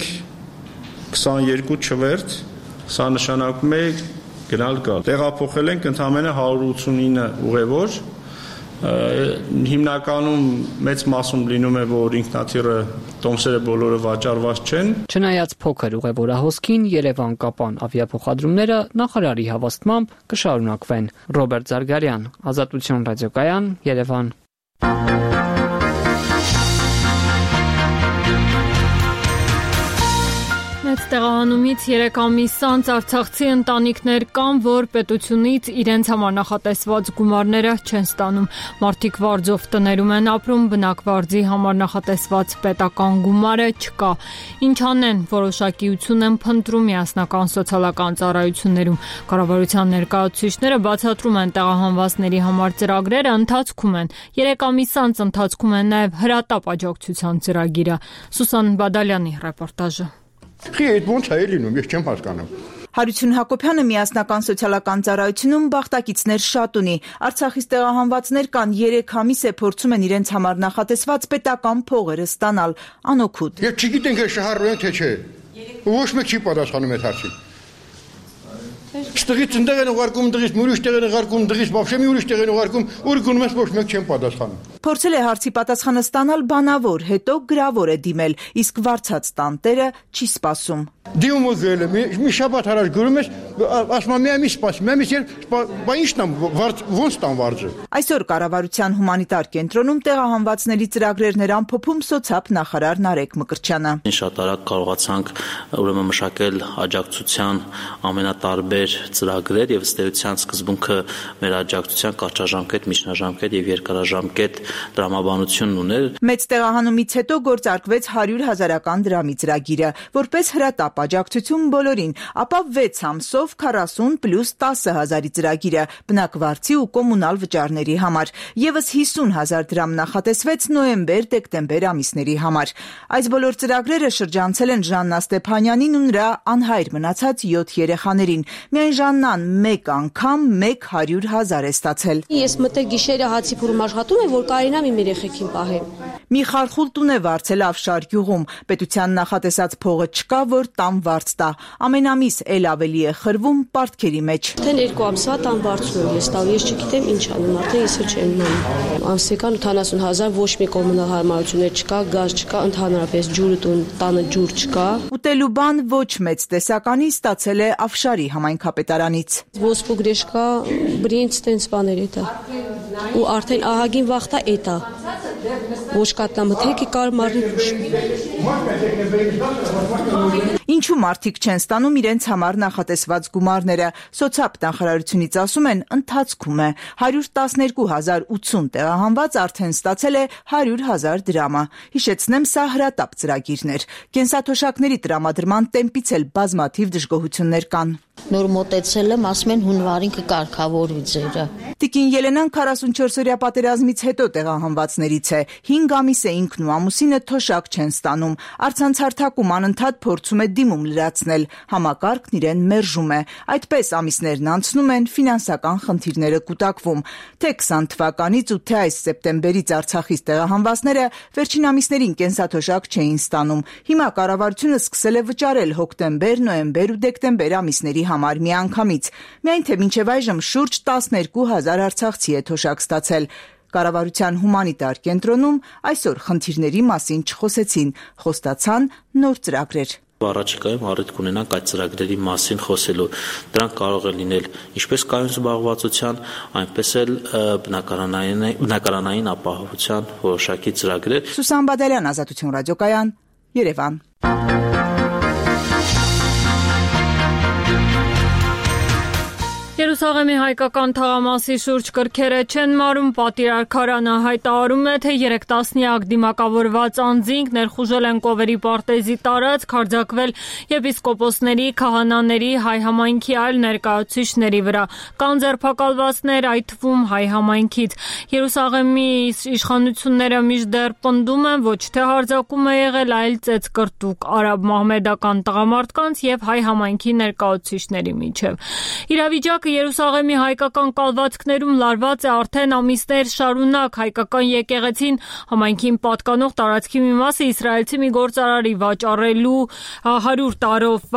22 չվերթ, սա նշանակում է գնալ գալ։ Տեղափոխել ենք ընդամենը 189 ուղևոր, հիմնականում մեծ մասում լինում է, որ ինքնաթիռը տոմսերը բոլորը վաճառված չեն։ Չնայած փոքր ուղևորահոսքին Երևան-Կապան ավիափոխադրումները նախարարի հավաստմամբ կշարունակվեն։ Ռոբերտ Զարգարյան, Ազատություն ռադիոկայան, Երևան։ Մեծ տեղահանումից 3 ամիս անց արցախցի ընտանիքներ կան, որ պետությունից իրենց համար նախատեսված գումարները չեն ստանում։ Մարդիկ վարձով տներում են ապրում, բնակվարձի համար նախատեսված պետական գումարը չկա։ Ինչ անեն, որոշակիություն են փնտրում միասնական սոցիալական ծառայություններում։ Կառավարության ներկայացուցիչները բացատրում են տեղահանվածների համար ծրագրերը ընթացքում են։ 3 ամիս անց ընթացքում է նաև հրատապ աջակցության ծրագիրը։ Սուսան Բադալյանի ռեպորտաժը։ Խի այդ ոնց է լինում, ես չեմ հասկանում։ Հարություն Հակոբյանը միասնական սոցիալական ծառայությունում բախտակիցներ շատ ունի։ Արցախից տեղահանվածներ կան 3 ամիս է փորձում են իրենց համար նախատեսված պետական փողերը ստանալ։ Անօգուտ։ Ես չգիտենք է շահառու են թե չէ։ Ոչ մեկ չի պատասխանում այդ հարցին։ Ստղից ընդեղ են ուղարկում, դղից ուրիշ տեղ են ուղարկում, դղից բավշե մի ուրիշ տեղ են ուղարկում, ուր գնում ես ոչ մեկ չեն պատասխանում։ Փորձել է հարցի պատասխանը ստանալ բանավոր, հետո գրավոր է դիմել, իսկ վարձած տանտերը չի սպասում։ Դիմումը գել է, մի շաբաթ առաջ գրում ես, ասում եմ մի սպասի, բա ի՞նչն եմ, ոնց տան վարձը։ Այսօր կառավարության հումանիտար կենտրոնում տեղահանվածների ծրագրերն էր ամփոփում սոցիալ նախարար Նարեկ Մկրտչյանը։ Շատ արագ կարողացանք ուրեմն մշակել աջակցության ամենատարբեր ծրագրեր եւ ըստ էության սկզբունքը մեր աջակցության կարճաժամկետ, միջնաժամկետ եւ երկարաժամկետ տրամաբանությունն ուներ։ Մեծ տեղահանումից հետո գործարկվեց 100,000 դրամի ծրագիրը, որպես հրատապ աջակցություն բոլորին, ապա 6 ամսով 40 + 10,000-ի ծրագիրը բնակվարձի ու կոմունալ վճարների համար։ Եվս 50,000 դրամ նախատեսվեց նոյեմբեր-դեկտեմբեր ամիսների համար։ Այս բոլոր ծրագրերը շրջանցել են Ժաննա Ստեփանյանին ու նրա անհայր մնացած 7 երեխաներին։ Միայն Ժաննան մեկ անգամ 100,000 է ստացել։ Ես մտել գիշերը հացի փորում աշխատում եմ, որ կարենամ իմ երեխեքին պահեմ։ Մի խարխուլ տուն է վարձել Ավշար գյուղում։ Պետության նախատեսած փողը չկա, որ տան վարձ տա։ Ամեն ամիս էլ ավելի է խրվում պարտքերի մեջ։ Արդեն 2 ամսվա տան վարձում եմ ես տալու, ես չգիտեմ ինչ անեմ, արդեն ես էլ չեմ իմանում։ Ամսական 80,000 ոչ մի կոմունալ հարմարություններ չկա, գազ չկա, ընդհանրապես ջուրը տանը ջուր չկա։ Ուտելու բան ոչ մեծ տեսականի ստացել է Ավշարի համայնքապետարանից։ Ոսպու գրեշկա, բրինց տենց բաներ է դա։ Ու արդեն ահագին վախտա էտա։ Ոչ կատնամթերքի կար մարնուշ։ Ինչու մարդիկ չեն ստանում իրենց համար նախատեսված գումարները։ Սոցիալ նախարարությունից ասում են ընթացքում է։ 112,080 տեղահանված արդեն ստացել է 100,000 դրամը։ Հիշեցնեմ, սա հրատապ ծրագիրն էր։ Կենսաթոշակների տրամադրման տեմպից էլ բազմաթիվ դժգոհություններ կան։ Նոր մոտեցել եմ, ասում են հունվարին կկարգավորվի ձերը։ Տիկին Ելենան 44-օրյա պատերազմից հետո տեղահանվածներից է։ 5 ամիս է ինքն ու ամուսինը թոշակ չեն ստանում։ Առցանց հարթակում անընդհատ փորձում է դիմում լրացնել։ Համակարգն իրեն մերժում է։ Այդպես ամիսներն անցնում են, ֆինանսական խնդիրները կուտակվում։ Թե 20 թվականից ու թե այս սեպտեմբերից Արցախից տեղահանվածները վերջին ամիսներին կենսաթոշակ չէին ստանում։ Հիմա կառավարությունը սկսել է վճարել հոկտեմբեր, նոյեմբեր ու դեկտեմբեր ամիսների համար միանգամից։ Միայն թե մինչև այժմ շուրջ 12,000 արցախցի է թոշակ ստացել։ Կառավարության հումանիտար կենտրոնում այսօր խնդիրների մասին չխոսեցին, խոստացան նոր ծրագրեր։ Առաջիկայում առիթ կունենանք այդ ծրագրերի մասին խոսելու։ Դրանք կարող են լինել ինչպես կայուն զբաղվածության, այնպես էլ բնակարանային ապահովության որոշակի ծրագրեր։ Սուսան Բադալյան, Ազատություն ռադիոկայան, Երևան։ Երուսաղեմի հայկական թաղամասի շուրջ կրքերը չեն մարում, պատիրարքարանը հայտարարում է, թե 3 տասնյակ դիմակավորված անձինք ներխուժել են Կովերի պարտեզի տարածք, հարձակվել եպիսկոպոսների, քահանաների, հայ համայնքի այլ ներկայացուցիչների վրա։ Կան ձերբակալվածներ, այդ թվում հայ համայնքից։ Երուսաղեմի իշխանությունները միշտեռ պնդում են, ոչ թե հարձակում է եղել, այլ ծեծկրտուկ արաբ մահմեդական տղամարդկանց եւ հայ համայնքի ներկայացուցիչների միջև։ Իրավիճակը Երուսաղեմի հայկական կալվածքներում լարված է արդեն ամիսներ շարունակ։ Հայկական եկեղեցին համայնքին պատկանող տարածքի մի մասը իսրայելցի մի գործարարի վաճառելու 100 տարով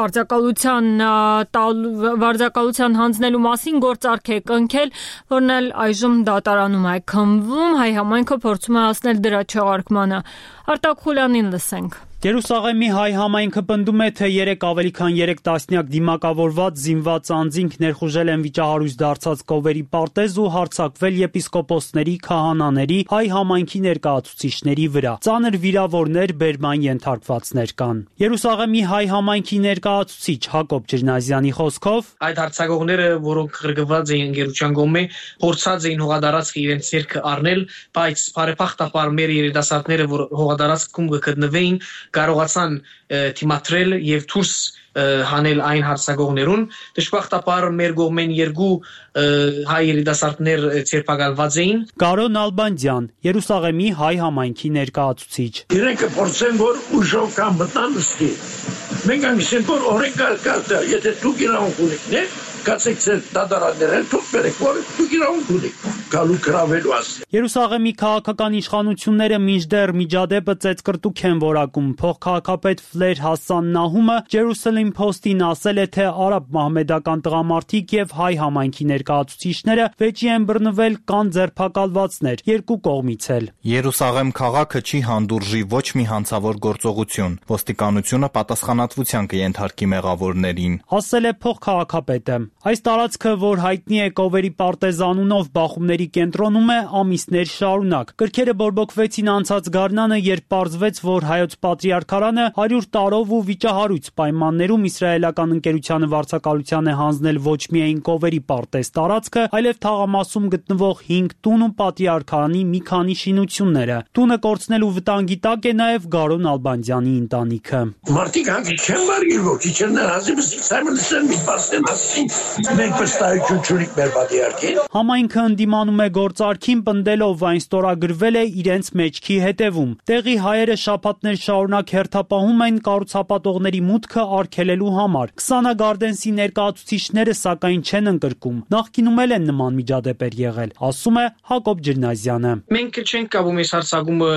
վարձակալության հանձնելու մասին գործարք է կնքել, որն էլ այժմ դատարանում է քննվում։ Հայ համայնքը փորձում է հասնել դրա չեղարկմանը։ Արտակ Խուլյանին լսենք։ Երուսաղեմի հայ համայնքը պնդում է, թե ավելի քան 3 տասնյակ դիմակավորված զինված անձինք ներխուժել են վիճահարույց դարձած Կովերի պարտեզ ու հարձակվել եպիսկոպոսների, քահանաների, հայ համայնքի ներկայացուցիչների վրա։ Ծանր վիրավորներ, բերման ենթարկվածներ կան։ Երուսաղեմի հայ համայնքի ներկայացուցիչ Հակոբ Ջրնազյանի խոսքով այդ հարձակողները, որոնք գրգված էին գերության գոմե, փորձած էին հողադարձքը իրենց ձեռքը առնել, բայց բարեփոխտապար մեր երիտասարդները, որ հողադարձքում գտնվեին, կարողացան թիմադրել եւ դուրս հանել այն հարձակողներուն։ Դժբախտաբար մեր կողմեն 2 հայ երիտասարդներ ձերբակալված էին։ Կարոն Ալբանդյան, Երուսաղեմի հայ համայնքի ներկայացուցիչ։ Իրենք փորձեն որ ուժով կամ մտան ստի։ Մենք ամիսեն որ օրենքար կա, եթե դուք իրավունք ունեք, կացեք ձեր դատարանները թող բերեք, որ դուք իրավունք ունեք գալու գրավելու ասել։ Երուսաղեմի քաղաքական իշխանությունները մինչդեռ միջադեպը ծեծկրտուք են որակում։ Փոխքաղաքապետ Ֆլեր Հասան Նահումը Jerusalem Post-ին ասել է, թե արաբ մահմեդական տղամարդիկ եւ հայ համայնքի ներկայացուցիչները վեճի են բռնվել, կան ձերբակալվածներ երկու կողմից էլ։ Երուսաղեմ քաղաքը չի հանդուրժի ոչ մի հանցավոր գործողություն։ Ոստիկանությունը պատասխանատվության կենթարկի մեղավորներին, ասել է փոխքաղաքապետը։ Այս տարածքը, որ հայտնի է Կովերի պարտեզանունով բախումների կենտրոնում է ամիսներ շարունակ։ Կրքերը բորբոքվեցին անցած գարնանը, երբ պարզվեց, որ հայոց պատրիարքարանը 100 տարով ու վիճահարույց պայմաններում իսրայելական ընկերությանը վարձակալության է հանձնել ոչ միայն Կովերի պարտեզ տարածքը, այլև թաղամասում գտնվող 5 տուն ու պատրիարքարանի մի քանի շինությունները։ Տունը կորցնելու վտանգի տակ է նաև Գարոն Ալբանդյանի ընտանիքը։ Մարդիկ հանգի չեն վարգել, որ իջերներ հազիվս սայմելսեն մի պաստեն ասին, մենք վստահություն չունենք մեր պատրիարքին։ Համայնքը ընդդիմանում է գործարքին, պնդելով այն ստորագրվել է իրենց մեջքի հետևում։ Տեղի հայերը շաբաթներ շարունակ հերթապահում են կառուցապատողների մուտքը արգելելու համար։ Քսանա Գարդենսի ներկայացուցիչները սակայն չեն ընկրկում։ Նախկինում էլ են նման միջադեպեր եղել, ասում է Հակոբ Ջրնազյանը։ Մենք չենք կապում այս հարցակումը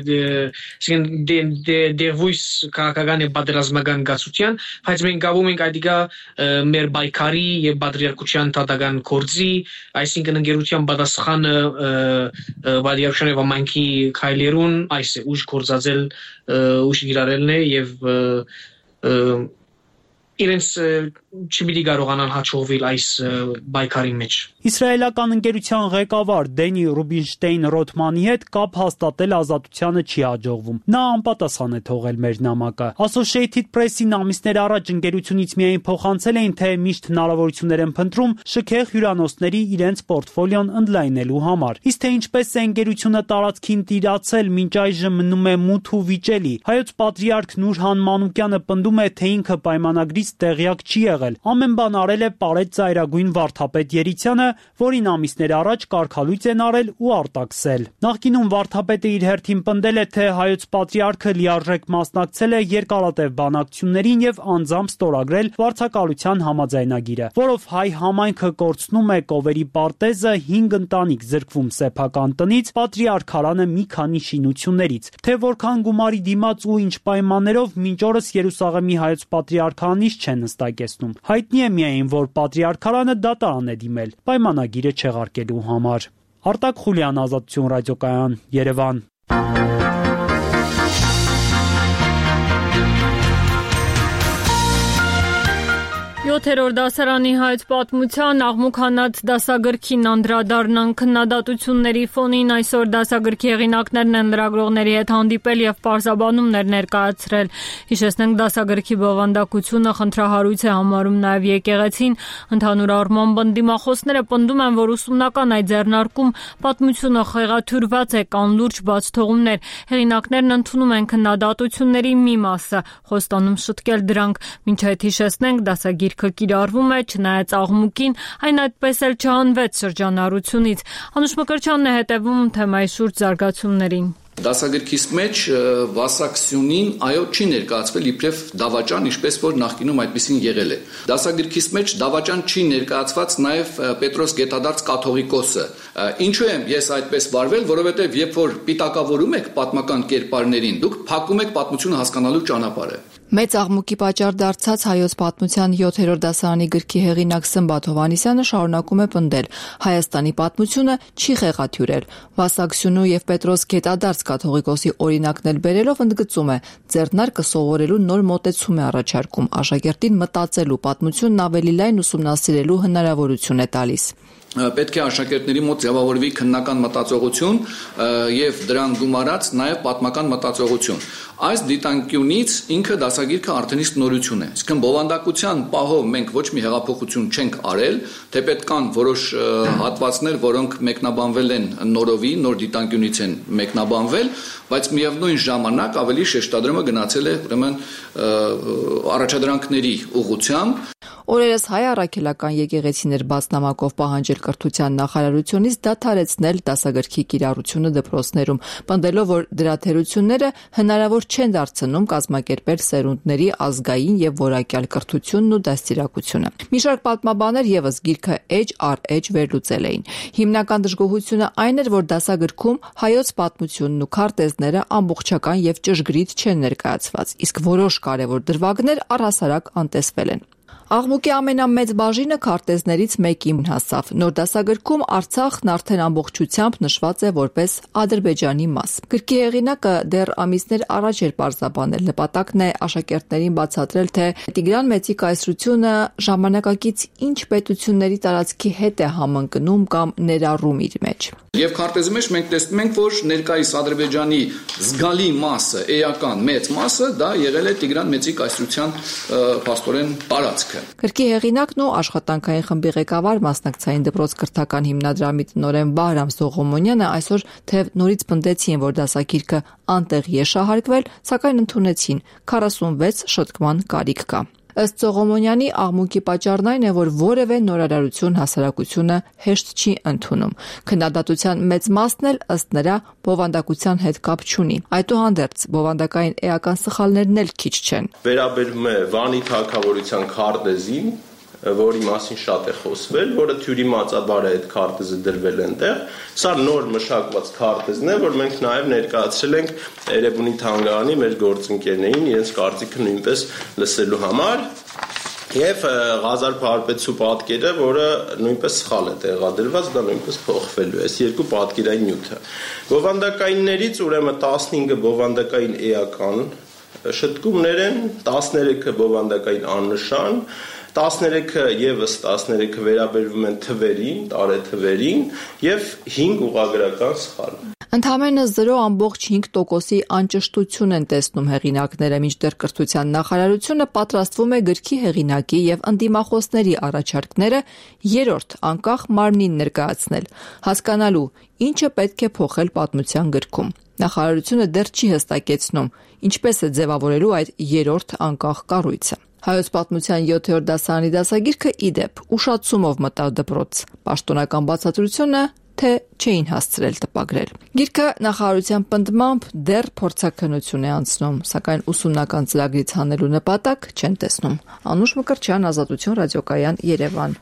դերվույս քաղաքական եւ պատերազմական գացության, բայց մենք կապում ենք այդիկա մեր բայկարի եւ պատրիարքության տադական կորձի, այսինքն ընկերության պատասխանը պատրիարքության եւ համայնքի քայլերուն այս է ուժ կորզածել ուժ գիրարելն է եւ իրենց չպիտի կարողանան հաջողվել այս բայկարի մեջ։ Իսրայելական ընկերության ղեկավար Դենի Ռուբինշտեյն Ռոթմանի հետ կապ հաստատել Ազատությանը չի հաջողվում։ Նա անպատասխան է թողել մեր նամակը։ Associated Press-ին ամիսներ առաջ ընկերությունից միայն փոխանցել էին, թե միշտ հնարավորություններ են փնտրում շքեղ հյուրանոցների իրենց պորտֆոլիոն ընդլայնելու համար։ Իսկ թե ինչպես է ընկերությունը տարածքին տիրացել, մինչ այժմ մնում է մութ ու վիճելի։ Հայոց պատրիարք Նուրհան Մանուկյանը պնդում է, թե ինքը պայմանագրից տեղյակ չի եղել։ Ամեն բան արել է Պարետ ծայրագույն վարդապետ Երիցյանը, որին ամիսներ առաջ կարգալույծ են արել ու արտաքսել։ Նախկինում վարդապետը իր հերթին պնդել է, թե հայոց պատրիարքը լիարժեք մասնակցել է երկարատև բանակցություններին եւ անձամբ ստորագրել վարձակալության համաձայնագիրը, որով հայ համայնքը կորցնում է Կովերի պարտեզը, 5 ընտանիք զրկվում սեփական տնից, պատրիարքարանը մի քանի շինություններից։ Թե որքան գումարի դիմաց ու ինչ պայմաններով մինչ օրս Երուսաղեմի հայոց պատրիարքանից չեն հստակեցնում։ Հայտնի է միայն, որ պատրիարքարանը դատարան է դիմել պայմանագիրը չեղարկելու համար։ Արտակ Խուլյան, Ազատություն ռադիոկայան, Երևան։ 7-րդ դասարանի հայոց պատմության աղմուկանած դասագրքին անդրադառնան քննադատությունների ֆոնին այսօր դասագրքի հեղինակներն են լրագրողների հետ հանդիպել եւ պարզաբանումներ ներկայացրել։ Հիշեցնենք, դասագրքի բովանդակությունը խնդրահարույց է համարում նաեւ եկեղեցին։ Ընդհանուր առմամբ ընդդիմախոսները պնդում են, որ ուսումնական այդ ձեռնարկում պատմությունը խեղաթյուրված է, կան լուրջ բացթողումներ։ Հեղինակներն ընդունում են քննադատությունների մի մասը, խոստանում շտկել դրանք։ Մինչ այդ հիշեցնենք, դասագիրքը կիրառվում է, չնայած աղմուկին, այն այդպես էլ չհանվեց շրջանառությունից։ Անուշ Մկրտչյանն է հետևում թեմայի շուրջ զարգացումներին։ Դասագրքիս մեջ վասակցությունին այո չի ներկայացվել իբրև դավաճան, ինչպես որ նախկինում այդպեսին եղել է։ Դասագրքիս մեջ դավաճան չի ներկայացված նաև Պետրոս Գետադարձ կաթողիկոսը։ Ինչու եմ ես այդպես վարվել, որովհետև երբ որ պիտակավորում եք պատմական կերպարներին, դուք փակում եք պատմությունը հասկանալու ճանապարհը։ Մեծ աղմուկի պատճառ դարձած հայոց պատմության 7-րդ դասարանի գրքի հեղինակ Սմբատ Հովհաննիսյանը շարունակում է պնդել. Հայաստանի պատմությունը չի խեղաթյուրել։ Վասակսյունու եւ Պետրոս Գետադարձ կաթողիկոսի օրինակն էլ բերելով ընդգծում է, ձեռնարկը սովորելու նոր մոտեցում է առաջարկում, աշակերտին մտածելու, պատմությունն ավելի լայն ուսումնասիրելու հնարավորություն է տալիս։ Պետք է աշակերտների մոտ ձևավորվի քննական մտածողություն եւ դրան գումարած նաեւ պատմական մտածողություն։ Այս դիտանկյունից ինքը դասագիրքը արդեն իսկ նորություն է։ Իսկն բովանդակության պահով մենք ոչ մի հեղափոխություն չենք արել, թեպետ կան որոշ հատվածներ, որոնք մեկնաբանվել են նորովի, նոր դիտանկյունից են մեկնաբանվել, բայց միևնույն ժամանակ ավելի շեշտադրումը գնացել է ուրեմն առաջադրանքների ուղղությամբ։ Օրերս հայ առաքելական եկեղեցիներ բաց նամակով պահանջել կրթության նախարարությունից դադարեցնել դասագրքի կիրառությունը դպրոցներում, պնդելով, որ դրա թերությունները հնարավոր չեն դարձնում կազմակերպել սերունդների ազգային եւ որակյալ կրթությունն ու դաստիարակությունը։ Մի շարք պատմաբաներ եւս գիրքը էջ առ էջ վերլուծել էին։ Հիմնական դժգոհությունը այն էր, որ դասագրքում հայոց պատմությունն ու քարտեզները ամբողջական եւ ճշգրիտ չեն ներկայացված, իսկ որոշ կարևոր դրվագներ առհասարակ անտեսվել են։ Աղմուկի ամենամեծ բաժինը քարտեզներից մեկին հասավ։ Նոր դասագրքում Արցախն արդեն ամբողջությամբ նշված է որպես Ադրբեջանի մաս։ Գրքի հեղինակը դեռ ամիսներ առաջ էր պարզաբանել, նպատակն է աշակերտներին բացատրել, թե Տիգրան Մեծի կայսրությունը ժամանակակից ինչ պետությունների տարածքի հետ է համընկնում կամ ներառում իր մեջ։ Եվ քարտեզի մեջ մենք տեսնում ենք, որ ներկայիս Ադրբեջանի զգալի մասը, էական մեծ մասը դա եղել է Տիգրան Մեծի կայսրության փաստորեն տարածքը։ Գրքի հեղինակն ու աշխատանքային խմբի ղեկավար մասնակցային դպրոց կրթական հիմնադրամի տնօրեն Բահրամ Սողոմոնյանը այսօր թեև նորից պնդեցին, որ դասագիրքը անտեղի է շահարկվել, սակայն ընդունեցին 46 շտկման կարիք կա։ Ըստ Սողոմոնյանի աղմուկի պատճառն այն է, որ որևէ նորարարություն հասարակությունը հեշտ չի ընդունում։ Քննադատության մեծ մասն էլ ըստ նրա բովանդակության հետ կապ չունի։ Այդուհանդերձ բովանդակային էական սխալներն էլ քիչ չեն։ Վերաբերում է Վանի թագավորության քարտեզին, որի մասին շատ է խոսվել, որը թյուրիմացաբար է այդ քարտեզը դրվել այնտեղ։ Սա նոր մշակված քարտեզն է, որ մենք նաև ներկայացրել ենք Էրեբունի թանգարանի մեր գործընկերներին, իրենց կարծիքը նույնպես լսելու համար։ Եվ Ղազար Փարպեցու պատկերը, որը նույնպես սխալ է տեղադրված, դա նույնպես փոխվելու է, այս երկու պատկերային նյութը։ Բովանդակայիններից ուրեմն 15-ը բովանդակային էական շտկումներ են, 13-ը բովանդակային աննշան, 13-ը եւս 13-ը վերաբերվում են թվերին, տարեթվերին եւ 5 ուղղագրական սխալ։ Ընդամենը 0.5%-ի անճշտություն են տեսնում հեղինակները, մինչդեռ կրթության նախարարությունը պատրաստվում է գրքի հեղինակի եւ ընդդիմախոսների առաջարկները երրորդ անկախ մարմնին ներկայացնել, հասկանալու ինչը պետք է փոխել պատմության գրքում։ Նախարարությունը դեռ չի հստակեցնում, ինչպես է ձևավորելու այդ երրորդ անկախ կառույցը։ Հայոց պատմության 7-րդ դասարանի դասագիրքը իդեպ ուշացումով մտավ դպրոց։ Պաշտոնական բացատրությունը թե չէին հասցրել տպագրել։ Գիրքը նախարարության պնդմամբ դեռ փորձաքննություն է անցնում, սակայն ուսումնական ծրագրից հանելու նպատակ չեն տեսնում։ Անուշ Մկրտչյան, Ազատություն ռադիոկայան, Երևան։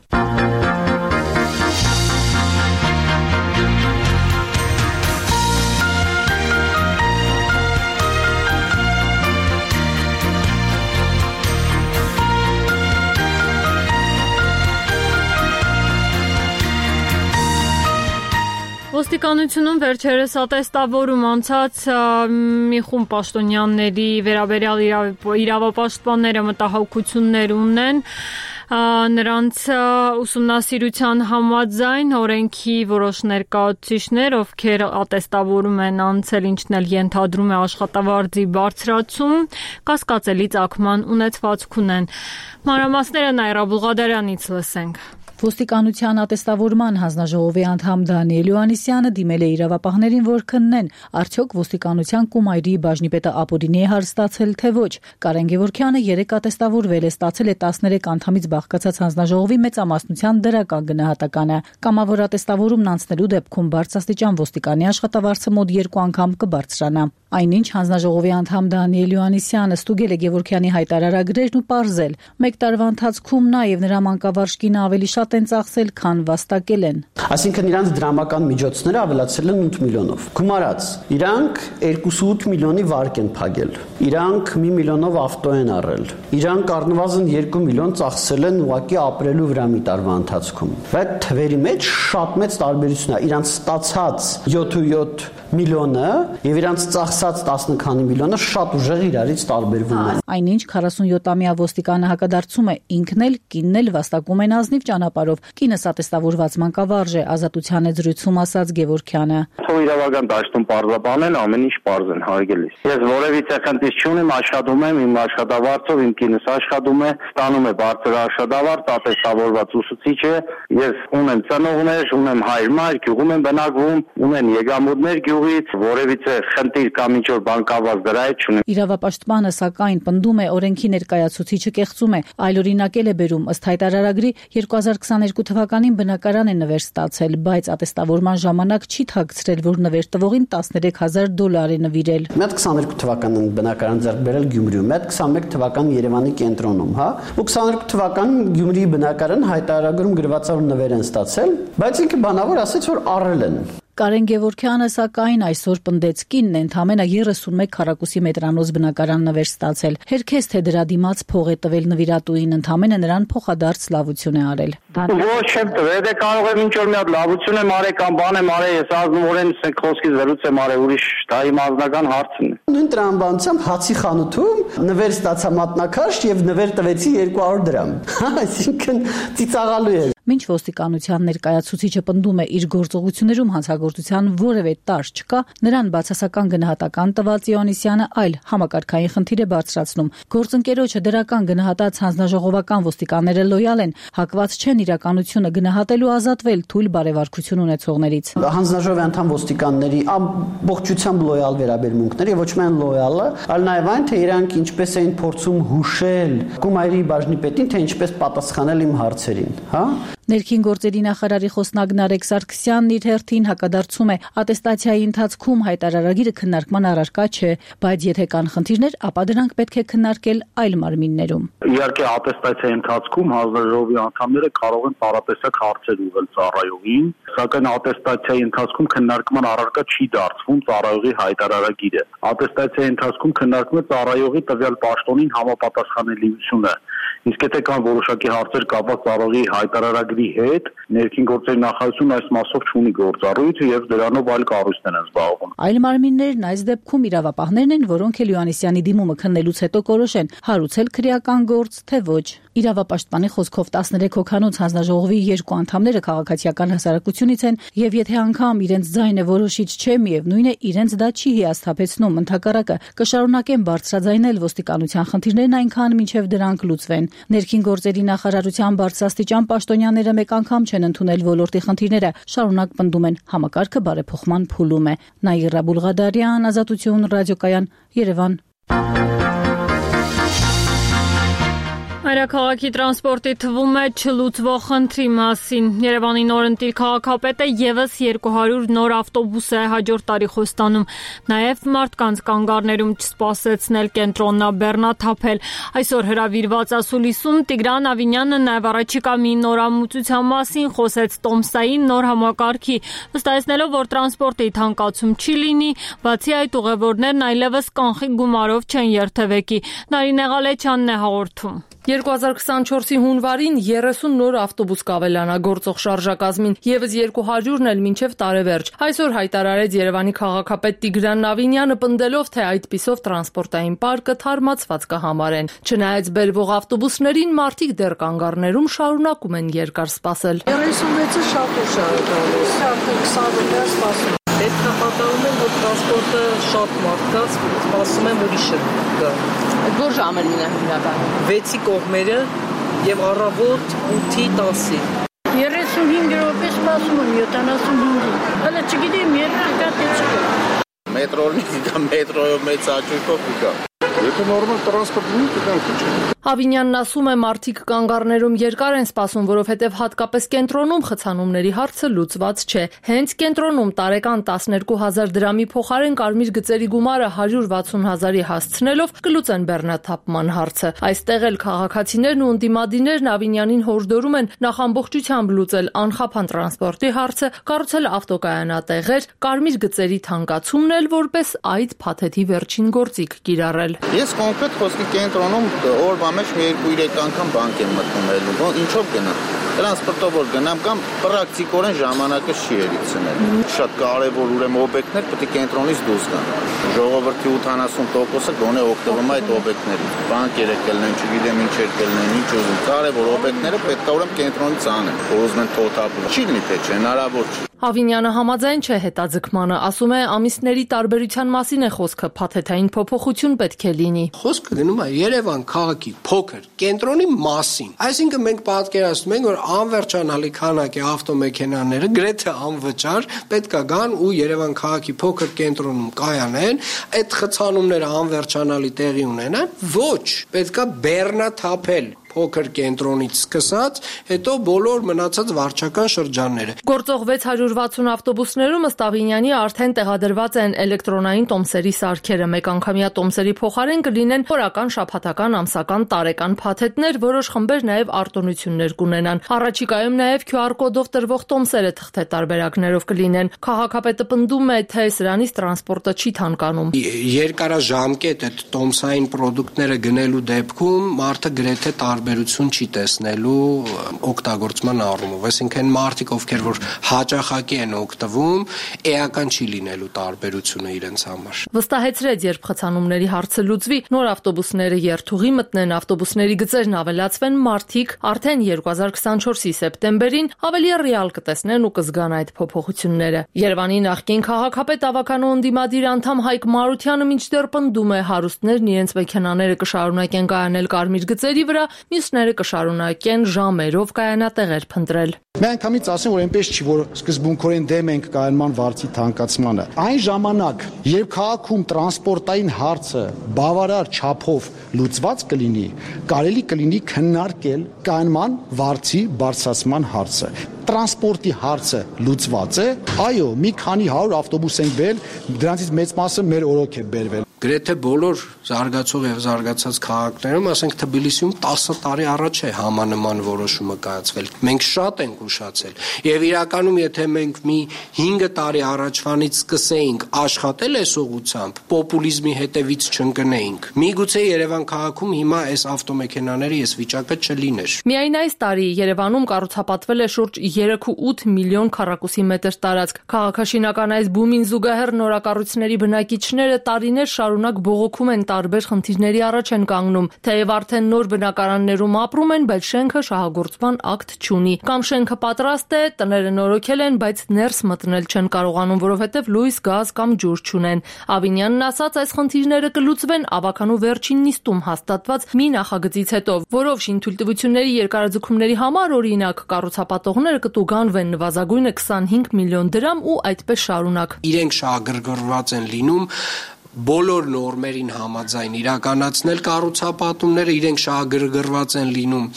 Ոստիկանությունում վերջերս ատեստավորում անցած մի խումբ պաշտոնյաների վերաբերյալ իրավապաշտպանները մտահոգություններ ունեն նրանց ուսումնասիրության համաձայն օրենքի որոշ ներկայացուցիչներ, ովքեր ատեստավորում են անցել, ինչն էլ ենթադրում է աշխատավարձի բարձրացում, կասկածելի ծագման ունեցվածք ունեն։ Մանրամասները Նաիրա Բուլղադարյանից լսենք։ Ոստիկանության ատեստավորման հանձնաժողովի անդամ Դանիել Յոհաննիսյանը դիմել է իրավապահներին, որ քննեն, արդյոք ոստիկանության կումայրի բաժնիպետը ապօրինի է հարստացել, թե ոչ։ Կարեն Գևորգյանը 3 ատեստավորվել է, ստացել է 13 անդամից բաղկացած հանձնաժողովի մեծամասնության դրական գնահատականը։ Կամավոր ատեստավորումն անցնելու դեպքում բարձրաստիճան ոստիկանի աշխատավարձը մոտ 2 անգամ կբարձրանա։ Այնինչ հանձնաժողովի անդամ Դանիել Յոհաննիսյանը ստուգել է Գևորգյանի հայտարարագրերն ու պարզել. 1 տարվա ընթացքում նա եւ նրա մանկավարժ կինը ավելի շատ են ծախսել, քան վաստակել են։ Այսինքն իրանց դրամական միջոցները ավելացել են 8 միլիոնով։ Գումարած իրանք 2.8 միլիոնի վարկ են փակել։ Իրանք 1 միլիոնով ավտո են առել։ Իրանք առնվազն 2 միլիոն ծախսել են ուղղակի ապրելու վրա մի տարվա ընթացքում։ Բայց թվերի մեջ շատ մեծ տարբերություն է։ Իրանք ստացած 7.7 միլիոնը եւ իրանք ծախսած 10 քանի միլիոնը շատ ուժեղ իրարից տարբերվում են։ Այնինչ 47-ամյա ոստիկանը հակադարձում է, ինքն էլ կինն էլ վաստակում են ազնիվ ճանապարհ ճանապարհով։ Կինս ատեստավորված մանկավարժ է, Ազատության հետ զրույցում ասաց Գևորգյանը։ Թող իրավական դաշտում պարզաբանել, ամեն ինչ պարզ են հարգելիս։ Ես որևիցե խնդիր չունեմ, աշխատում եմ իմ աշխատավարձով, իմ կինս աշխատում է, ստանում է բարձր աշխատավարձ, ատեստավորված ուսուցիչ է։ Ես ունեմ ծնողներ, ունեմ հայր-մայր, գյուղում եմ բնակվում, ունեմ եկամուտներ գյուղից, որևիցե խնդիր կամ ինչ-որ բան կապված դրա հետ չունեմ։ Իրավապաշտպանը սակայն պնդում է օրենքի ներկայացուցիչը կեղծում է, այլօրինակել է բերում, ըստ հայտարարագրի 2022 թվականին բնակարան է նվեր ստացել, բայց ատեստավորման ժամանակ չի թաքցրել, որ նվեր տվողին $13,000 է նվիրել։ Մի հատ 22 թվականին բնակարան ձեռք բերել Գյումրիում, մի հատ 21 թվական Երևանի կենտրոնում, հա։ Ու 22 թվականին Գյումրիի բնակարան հայտարարագրում գրված է որ նվեր են ստացել, բայց ինքը բանավոր ասաց որ առել են։ Կարեն Գևորգյանը սակայն այսօր պնդեց կինն է ընդամենը 31 քառակուսի մետրանոց բնակարան նվեր ստացել։ Հերքես թե դրա դիմաց փող է տվել նվիրատուին, ընդամենը նրան փոխադարձ լավություն է արել։ Ոչ չեմ տվել, դե կարող եմ ինչ-որ մի հատ լավություն եմ արել կամ բան եմ արել, ես ազնվորեն խոսքից վերուց եմ արել, ուրիշ դա իմ անձնական հարցն է։ Նույն տրամաբանությամբ հացի խանութում նվեր ստացա մատնաքաշ եւ նվեր տվեցի 200 դրամ։ Այսինքն ծիծաղալու է։ Մինչ ոստիկանության ներկայացուցիչը պնդում է իր գործողություններում հանցագործության որևէ տարր չկա, նրան բացասական գնահատական տված Իոնիսյանը այլ համակարգային խնդիր է բարձրացնում։ Գործընկերոջը դրական գնահատած հանձնաժողովական ոստիկանները լոյալ են, հակված չեն իրականությունը գնահատելու ազատվել թույլ բարեվարկություն ունեցողներից։ Հանձնաժողովի անդամ ոստիկանների ամբողջությամբ լոյալ վերաբերմունքներ եւ ոչ միայն լոյալը, այլ նաեւ այն թե իրանք ինչպես էին փորձում հուշել Կումայրի բաժնի պետին, թե ինչպես պատասխանել իմ հարցերին, հա։ Ներքին գործերի նախարարի խոսնակ Նարեկ Սարգսյանն իր հերթին հակադարձում է ատեստացիայի ընթացքում հայտարարագիրը քննարկման առարկա չէ, բայց եթե կան խնդիրներ, ապա դրանք պետք է քննարկել այլ մարմիններում։ Իհարկե ատեստացիայի ընթացքում հանձնաժողովի անդամները կարող են տարատեսակ հարցեր ուղղել ծառայողին, սակայն ատեստացիայի ընթացքում քննարկման առարկա չի դարձվում ծառայողի հայտարարագիրը։ Ատեստացիայի ընթացքում քննարկվում է ծառայողի տվյալ պաշտոնին համապատասխանելիությունը։ Իսկ եթե կան որոշակի հարցեր կապված ծառայողի հայտարարագրի հետ, ներքին գործերի նախարարությունն այս մասով չունի գործառույթ եւ դրանով այլ կառույցներ են զբաղվում։ Այլ մարմիններն այս դեպքում իրավապահներն են, որոնք Իոնիսյանի դիմումը քննելուց հետո կորոշեն հարուցել քրեական գործ, թե ոչ։ Իրավապաշտպանի խոսքով 13 հոգանոց հանձնաժողովի 2 անդամները քաղաքացիական հասարակությունից են եւ եթե անգամ իրենց ձայնը որոշիչ չէ, միևնույն է իրենց դա չի հիասթափեցնում, ընդհակառակը կշարունակեն բարձրաձայնել ոստիկանության խնդիրներն այնքան մինչեւ դրանք լուծվեն։ Ներքին գործերի նախարարության բարձրաստիճան պաշտոնյաները մեկ անգամ չեն ընդունել ոլորտի խնդիրները, շարունակ պնդում են համակարգը բարեփոխման փուլում է։ Նաիրա Բուլղադարյան, Ազատություն, ռադիոկայան, Երևան։ Մայրաքաղաքի տրանսպորտի թվում է չլուծվող խնդրի մասին։ Երևանի նորընտիր քաղաքապետը եւս 200 նոր ավտոբուս է հաջորդ տարի խոստանում։ Նաեւ մարդկանց կանգառներում չսպասեցնել կենտրոնաբեռնաթափել։ Այսօր հրավիրված ասուլիսում Տիգրան Ավինյանը նաեւ առաջիկա մի նորամուծության մասին խոսեց Տոմսային նոր համակարգի, վստահեցնելով, որ տրանսպորտի թանկացում չի լինի, բացի այդ ուղևորներն այլևս կանխիկ գումարով չեն երթևեկի։ Նարինե Ղալեչյանն է հաղորդում։ 2024-ի հունվարին 30 նոր ավտոբուս կավելանա գործող շարժակազմին, եւս 200-ն էլ մինչեւ տարեվերջ։ Այսօր հայտարարեց Երևանի քաղաքապետ Տիգրան Ավինյանը, պնդելով, թե այդպիսով տրանսպորտային պարկը թարմացված կհամարեն։ Չնայած բերվող ավտոբուսներին, մարդիկ դեռ կանգառներում շարունակում են երկար սպասել։ 36-ը շատ ուշ է գալիս, արդեն 20 րոպե սպասում։ Պետք է պատահում է, որ տրանսպորտը շատ մարդկանց սպասում են ուրիշը գա։ Որ ժամերին է հիմնականում։ 6-ի կողմերը եւ առավոտ 8-ի 10-ի։ 35 րոպե սպասում եմ 75-ին։ Հələ չգիտեմ, երբ կգա թե չկա։ Մետրոյով կգա, մետրոյով մեծ աճույքով կգա։ Եթե նորմալ տրանսպորտն ունի, կգան քիչ։ Ավինյանն ասում է, մարդիկ կանգառներում երկար են սպասում, որովհետև հատկապես կենտրոնում խցանումների հարցը լուծված չէ։ Հենց կենտրոնում տարեկան 12,000 դրամի փոխարեն կարմիր գծերի գումարը 160,000-ի հասցնելով կլուծեն բեռնաթափման հարցը։ Այստեղ էլ քաղաքացիներն ու ընդդիմադիրներն Ավինյանին հորդորում են նախ ամբողջությամբ լուծել անխափան տրանսպորտի հարցը, կառուցել ավտոկայանատեղեր, կարմիր գծերի թանկացումն էլ որպես այդ փաթեթի վերջին գործիք կիրառել։ Ես կոնկրետ խոսքի կենտրոնում օրվա մեջ 2-3 անգամ բանկ եմ մտնում, ինչով գնամ։ տրանսպորտով որ գնամ կամ պրակտիկորեն ժամանակը չի երիցնել։ Շատ կարևոր ուրեմն օբյեկտներ պետք է կենտրոնից դուրս գան։ Ժողովրդի 80%-ը գոնե օգտվում է այդ օբյեկտներից։ Բանկերը կլինեն, չգիտեմ ինչեր կլինեն, ինչ ուզում։ Կարևոր օբյեկտները պետք է ուրեմն կենտրոնից անեն։ Որ ուզում են թոթափել։ Չի լինի թե չէ, հնարավոր չի։ Հավինյանը համաձայն չէ հետաձգմանը, ասում է ամիսների տարբերության մասին է խոսքը, փաթեթային փոփոխություն պետք է լինի։ Խոսքը գնում է Երևան քաղաքի փոքր կենտրոնի մասին։ Այսինքն մենք պատկերացնում ենք, որ անվերջանալի քանակի ավտոմեքենաները գրեթե անվճար պետք է գան ու Երևան քաղաքի փոքր կենտրոնում կայանեն, այդ խցանումները անվերջանալի տեղի ունենան, ոչ, պետք է բեռնաթափել փոքր կենտրոնից սկսած, հետո բոլոր մնացած վարչական շրջանները։ Գործող 660 ավտոբուսներում ըստ Ավինյանի արդեն տեղադրված են էլեկտրոնային տոմսերի սարքերը, մեկանգամյա տոմսերի փոխարեն կլինեն օրական, շաբաթական, ամսական, տարեկան փաթեթներ, որոշ խմբեր նաև արտոնություններ կունենան։ Առաջիկայում նաև QR կոդով տրվող տոմսերը թղթե տարբերակներով կլինեն։ Քաղաքապետը պնդում է, թե սրանից տրանսպորտը չի թանկանում։ Երկարաժամկետ այդ տոմսային պրոդուկտները գնելու դեպքում մարդը գրեթե տարբերություն չի տեսնելու օգտագործման առումով, այսինքն մարդիկ, ովքեր որ հաճախակի են օգտվում, էական չի լինելու տարբերությունը իրենց համար։ Վստահեցրեց, երբ խցանումների հարցը լուծվի, նոր ավտոբուսները երթուղի մտնեն, ավտոբուսների գծերն ավելացվեն, մարդիկ արդեն 2024-ի սեպտեմբերին ավելի ռեալ կտեսնեն ու կզգան այդ փոփոխությունները։ Երևանի նախկին քաղաքապետ ավականու ընդդիմադիր անդամ Հայկ Մարությանը մինչդեռ պնդում է, հարուստներն իրենց մեքենաները կշարունակեն կայանել կարմիր գծերի վրա, մյուսները կշարունակեն ժամերով կայանատեղեր փնտրել։ Մենք անգամից ասեմ, որ այնպես չի, որ սկզբունքորեն դեմ ենք կայանման վարձի թանկացմանը։ Այն ժամանակ, երբ քաղաքում տրանսպորտային հարցը բավարար չափով լուծված կլինի, կարելի կլինի քննարկել կայանման վարձի բարձրացման հարցը։ Տրանսպորտի հարցը լուծված է, այո, մի քանի 100 ավտոբուս են բերել, դրանցից մեծ մասը մեր օրոք է բերվել։ Գրեթե բոլոր զարգացող եւ զարգացած քաղաքներում, ասենք Թբիլիսիում 10 տարի առաջ է համանման որոշումը կայացվել։ Մենք շատ ենք ուշացել եւ իրականում եթե մենք մի 5 տարի առաջվանից սկսեինք աշխատել այս ուղղությամբ, պոպուլիզմի հետևից չընկնեինք, միգուցե Երևան քաղաքում հիմա այս ավտոմեքենաների այս վիճակը չլիներ։ Միայն այս տարի Երևանում կառուցապատվել է շուրջ 3.8 միլիոն քառակուսի մետր տարածք։ Քաղաքաշինական այս բումին զուգահեռ նորակառույցների բնակիչները տարիներ շարունակ բողոքում են, տարբեր խնդիրների առաջ են կանգնում, թեև արդեն նոր բնակարաններում ապրում են, բայց շենքը շահագործման ակտ չունի։ Կամ շենքը պատրաստ է, տները նորոգել են, բայց ներս մտնել չեն կարողանում, որովհետև լույս, գազ կամ ջուր չունեն։ Ավինյանն ասաց, այս խնդիրները կլուծվեն ավականու վերջին նիստում հաստատված մի նախագծից հետո, որով շինթույլտվությունների երկարաձգումների համար օրինակ կառուցապատողները կտուգանվեն նվազագույնը 25 միլիոն դրամ ու այդպես շարունակ։ Իրենք շահագրգռված են լինում բոլոր նորմերին համաձայն իրականացնել կառուցապատումները, իրենք շահագրգռված են լինում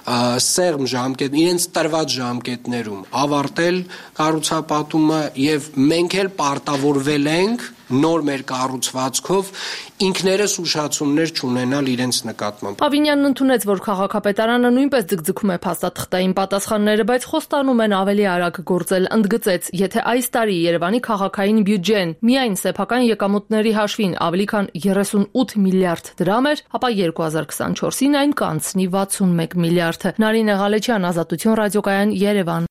սեղմ ժամկետ, իրենց տրված ժամկետներում ավարտել կառուցապատումը եւ մենք էլ պարտավորվել ենք նոր մեր կառուցվածքով ինքներս ուշացումներ չունենալ իրենց նկատմամբ։ Ավինյանն ընդունեց, որ քաղաքապետարանը նույնպես ձգձգում է փաստաթղթային պատասխանները, բայց խոստանում են ավելի արագ գործել, ընդգծեց, եթե այս տարի Երևանի քաղաքային բյուջեն միայն սեփական եկամուտների հաշվին ավելի քան 38 միլիարդ դրամ էր, ապա 2024-ին այն կանցնի 61 միլիարդ։ Նարինե Ղալեչյան, Ազատություն ռադիոկայան, Երևան։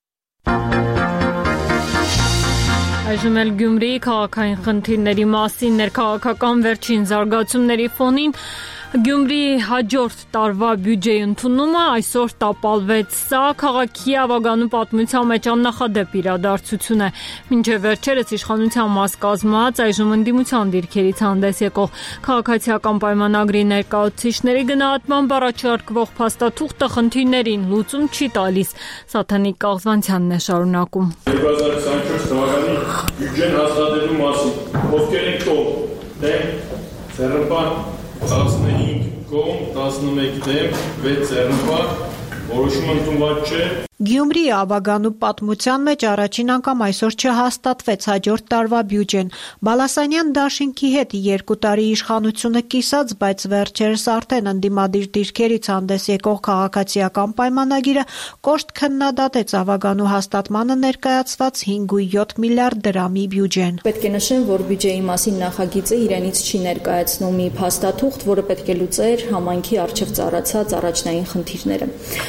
Այժմ էլ Գյումրիի քաղաքային խնդիրների մասին ներքաղաքական վերջին զարգացումների ֆոնին Գյումրիի հաջորդ տարվա բյուջեի ընդունումը այսօր տապալվեց։ Սա քաղաքի ավագանու պատմության մեջ աննախադեպ իրադարձություն է։ Մինչև վերջերս իշխանության մաս կազմած այժմ ընդդիմության դիրքերից հանդես եկող քաղաքացիական պայմանագրի ներկայացուցիչների գնահատմամբ առաջարկվող փաստաթուղթը խնդիրներին լուծում չի տալիս։ Սաթանիկ Կաղզվանցյանն է շարունակում։ 2024 թվականի բյուջեն հաստատելու մասին ովքեր են կողմ, դեմ, ձեռնպահ 15 կողմ, 11 դեմ, 6 ձեռնպահ, որոշումը ընդունված չէ։ Գյումրիի ավագանու պատմության մեջ առաջին անգամ այսօր չհաստատվեց հաջորդ տարվա բյուջեն։ Բալասանյան դաշինքի հետ 2 տարի իշխանությունը կիսած, բայց վերջերս արդեն ընդդիմադիր դիրքերից հանդես եկող քաղաքացիական պայմանագիրը կոշտ քննադատեց ավագանու հաստատմանը ներկայացված 5.7 միլիարդ դրամի բյուջեն։ Պետք է նշեմ, որ բյուջեի մասին նախագիծը իրենից չի ներկայացնում մի փաստաթուղթ, որը պետք է լուծեր համայնքի առջև ծառացած առաջնային խնդիրները։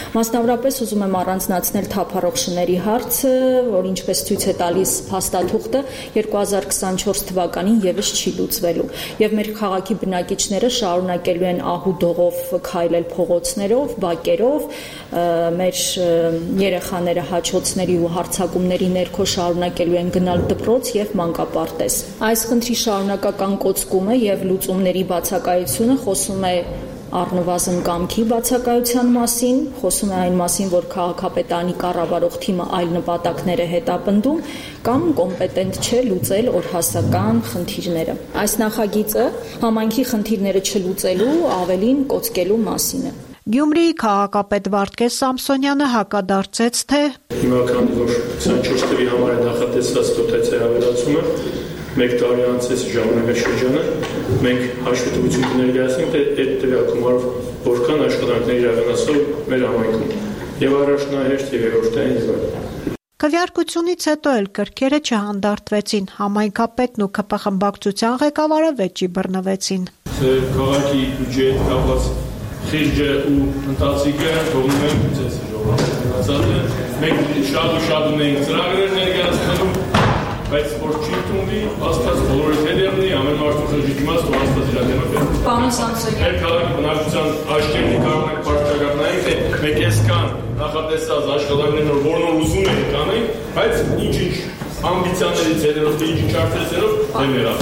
Մասնավորապես ուզում եմ առանձնացնել թափառող շների հարցը, որ ինչպես ցույց է տալիս փաստաթուղթը 2024 թվականին եւս չի լուծվելու եւ մեր քաղաքի բնակիչները շարունակելու են ահու-դողով քայլել փողոցներով, բակերով, մեր երեխաները հաճոցների ու հարձակումների ներքո շարունակելու են գնալ դպրոց եւ մանկապարտեզ։ Այս խնդրի շարունակական կոծկումը եւ լուծումների բացակայությունը խոսում է առնվազն կամքի բացակայության մասին, խոսում է այն մասին, որ քաղաքապետարանի կառավարող թիմը այլ նպատակներ է հետապնդում կամ կոմպետենտ չէ լուծել օրհասական խնդիրները։ Այս նախագիծը համայնքի խնդիրները չլուծելու, ավելին կոծկելու մասին է։ Գյումրիի քաղաքապետ Վարդգես Սամսոնյանը հակադարձեց, թե հիմա քանի որ 24 թվականի համար է նախատեսված դոտացիա ավելացումը, 1 տարի անցած ժամանակաշրջանը մենք հաշվետվություն կներկայացնենք, թե այդ տվյալ գումարով որքան աշխատանքներ իրականացվող մեր համայնքում եւ առաջնահերթ եւ երրորդային եւ այլն։ Քվեարկությունից հետո էլ կրքերը չհանդարտվեցին, համայնքապետն ու ԿՊ խմբակցության ղեկավարը վեճի բռնվեցին։ Քաղաքի բյուջեի կապված խիղճը ու ընթացիկը թողնում են ցես ժողովրդի։ Մենք շատ ունենք ծրագրեր ներկայացնելու, բայց որ չի ընդունվի, աստված բոլորի հետևնի, ամեն մարդու խղճի իմաստ ու աստված իր դեմը։ Պարոն Սամսոնյան, մեր քաղաքի բնակչության աչքերն կարող ենք բարձրացնել, թե մենք այսքան նախատեսած աշխատանքներն որոնք ուզում ենք կանենք, բայց ինչ ամբիցիաների ցերերով, ինչ արդյունքներով դեմ եղավ։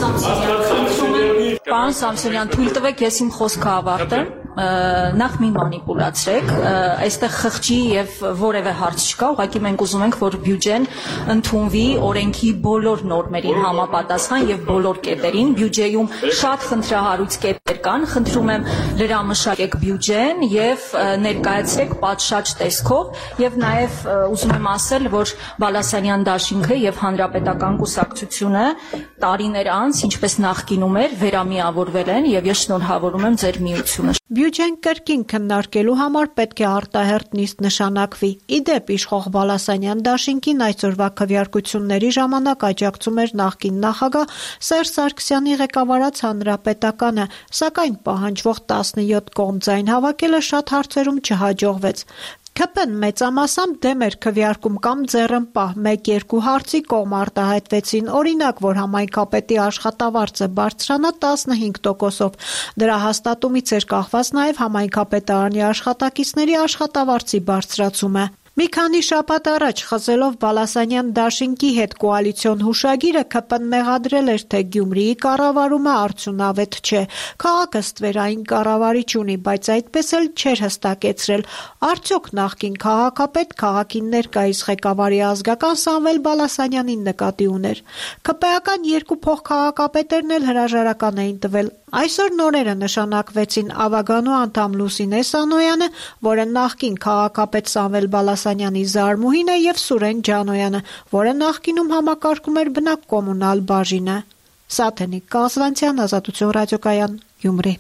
Պարոն Սամսոնյան, թույլ տվեք ես իմ խոսքը ավարտեմ։ Նախ մի մանիպուլացրեք, այստեղ խղճի եւ որևէ հարց չկա, ուղղակի մենք ուզում ենք, որ բյուջեն ընդունվի օրենքի բոլոր նորմերին համապատասխան եւ բոլոր կետերին։ Բյուջեում շատ խնդրահարույց կետեր կան, խնդրում եմ լրամշակեք բյուջեն եւ ներկայացրեք պատշաճ տեսքով եւ նաեւ ուզում եմ ասել, որ Բալասանյան դաշինքը եւ Հանրապետական կուսակցությունը տարիներ անց, ինչպես նախկինում էր, վերամիավորվել են եւ ես շնորհավորում եմ ձեր միությունը։ Բյուջեն կրկին քննարկելու համար պետք է արտահերթ նիստ նշանակվի։ Ի դեպ, իշխող Բալասանյան դաշինքին այսօրվա քվեարկությունների ժամանակ աջակցում էր նախկին նախագահ Սերժ Սարգսյանի ղեկավարած Հանրապետականը, սակայն պահանջվող 17 կողմ ձայն հավաքելը շատ հարցերում չհաջողվեց։ ԿՊ-ն մեծամասամբ դեմ էր քվեարկում կամ ձեռնպահ 1-2 հարցի կողմ արտահայտվեցին, օրինակ, որ համայնքապետի աշխատավարձը բարձրանա 15%-ով։ Դրա հաստատումից էր կախված նաև համայնքապետարանի աշխատակիցների աշխատավարձի բարձրացումը։ Մի քանի շաբաթ առաջ խզելով Բալասանյան դաշինքի հետ կոալիցիոն հուշագիրը ԿՊ-ն մեղադրել էր, թե Գյումրիի կառավարումը արդյունավետ չէ։ Քաղաքը ստվերային կառավարիչ ունի, բայց այդպես էլ չէր հստակեցրել։ Արդյոք նախկին քաղաքապետ քաղաքին ներկայիս ղեկավարի ազգական Սամվել Բալասանյանին նկատի ուներ։ ԿՊ-ական երկու փոխքաղաքապետերն էլ հրաժարական էին տվել։ Այսօր նորերը նշանակվեցին Ավագանու անդամ Լուսինե Սանոյանը, որը նախկին քաղաքապետ Սամվել Բալասանյանի զարմուհին է, եւ Սուրեն Ջանոյանը, որը նախկինում համակարգում էր բնակկոմունալ բաժինը։ Սաթենիկ Կազվանցյան, Ազատություն ռադիոկայան, Գյումրի։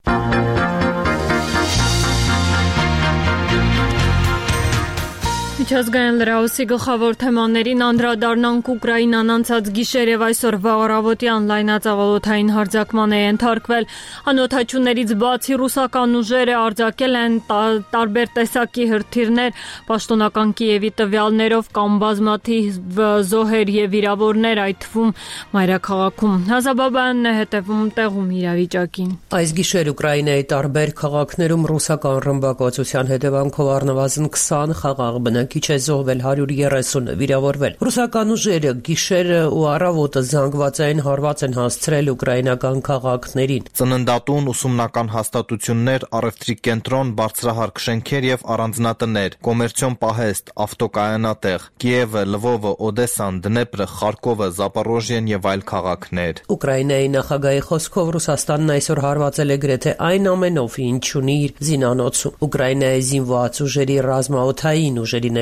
Միջազգային լրահոսի գլխավոր թեմաներին անդրադառնանք Ուկրաինան անցած գիշեր եւ այսօր վաղարավոտյան լայնածավալոթային հարձակման է ենթարկվել։ Անօթաչուներից բացի ռուսական ուժերը արձակել են տարբեր տեսակի հրթիռներ, պաշտոնական Կիևի տվյալներով կամ բազմաթիվ զոհեր եւ վիրավորներ, այդ թվում մայրաքաղաքում։ Հազաբաբյանն է հետևում տեղում իրավիճակին։ Այս գիշեր Ուկրաինայի տարբեր քաղաքներում ռուսական ռմբակոծության հետևանքով առնվազն 20 խաղաղ բնակիչ է զոհվել, 130-ը վիրավորվել։ Ռուսական ուժերը գիշերը ու առավոտը զանգվածային հարված են հասցրել ուկրաինական քաղաքներին։ Ծննդատուն, ուսումնական հաստատություններ, առևտրի կենտրոն, բարձրահարկ շենքեր եւ առանձնատներ, կոմերցիոն պահեստ, ավտոկայանատեղ, Կիևը, Լվովը, Օդեսան, Դնեպրը, Խարկովը, Զապորոժիեն եւ այլ քաղաքներ։ Ուկրաինայի նախագահի խոսքով Ռուսաստանն այսօր հարվածել է գրեթե այն ամենով, ինչ ունի իր զինանոցում։ Ուկրաինայի զինված ուժերի ռազմաօդային ուժերի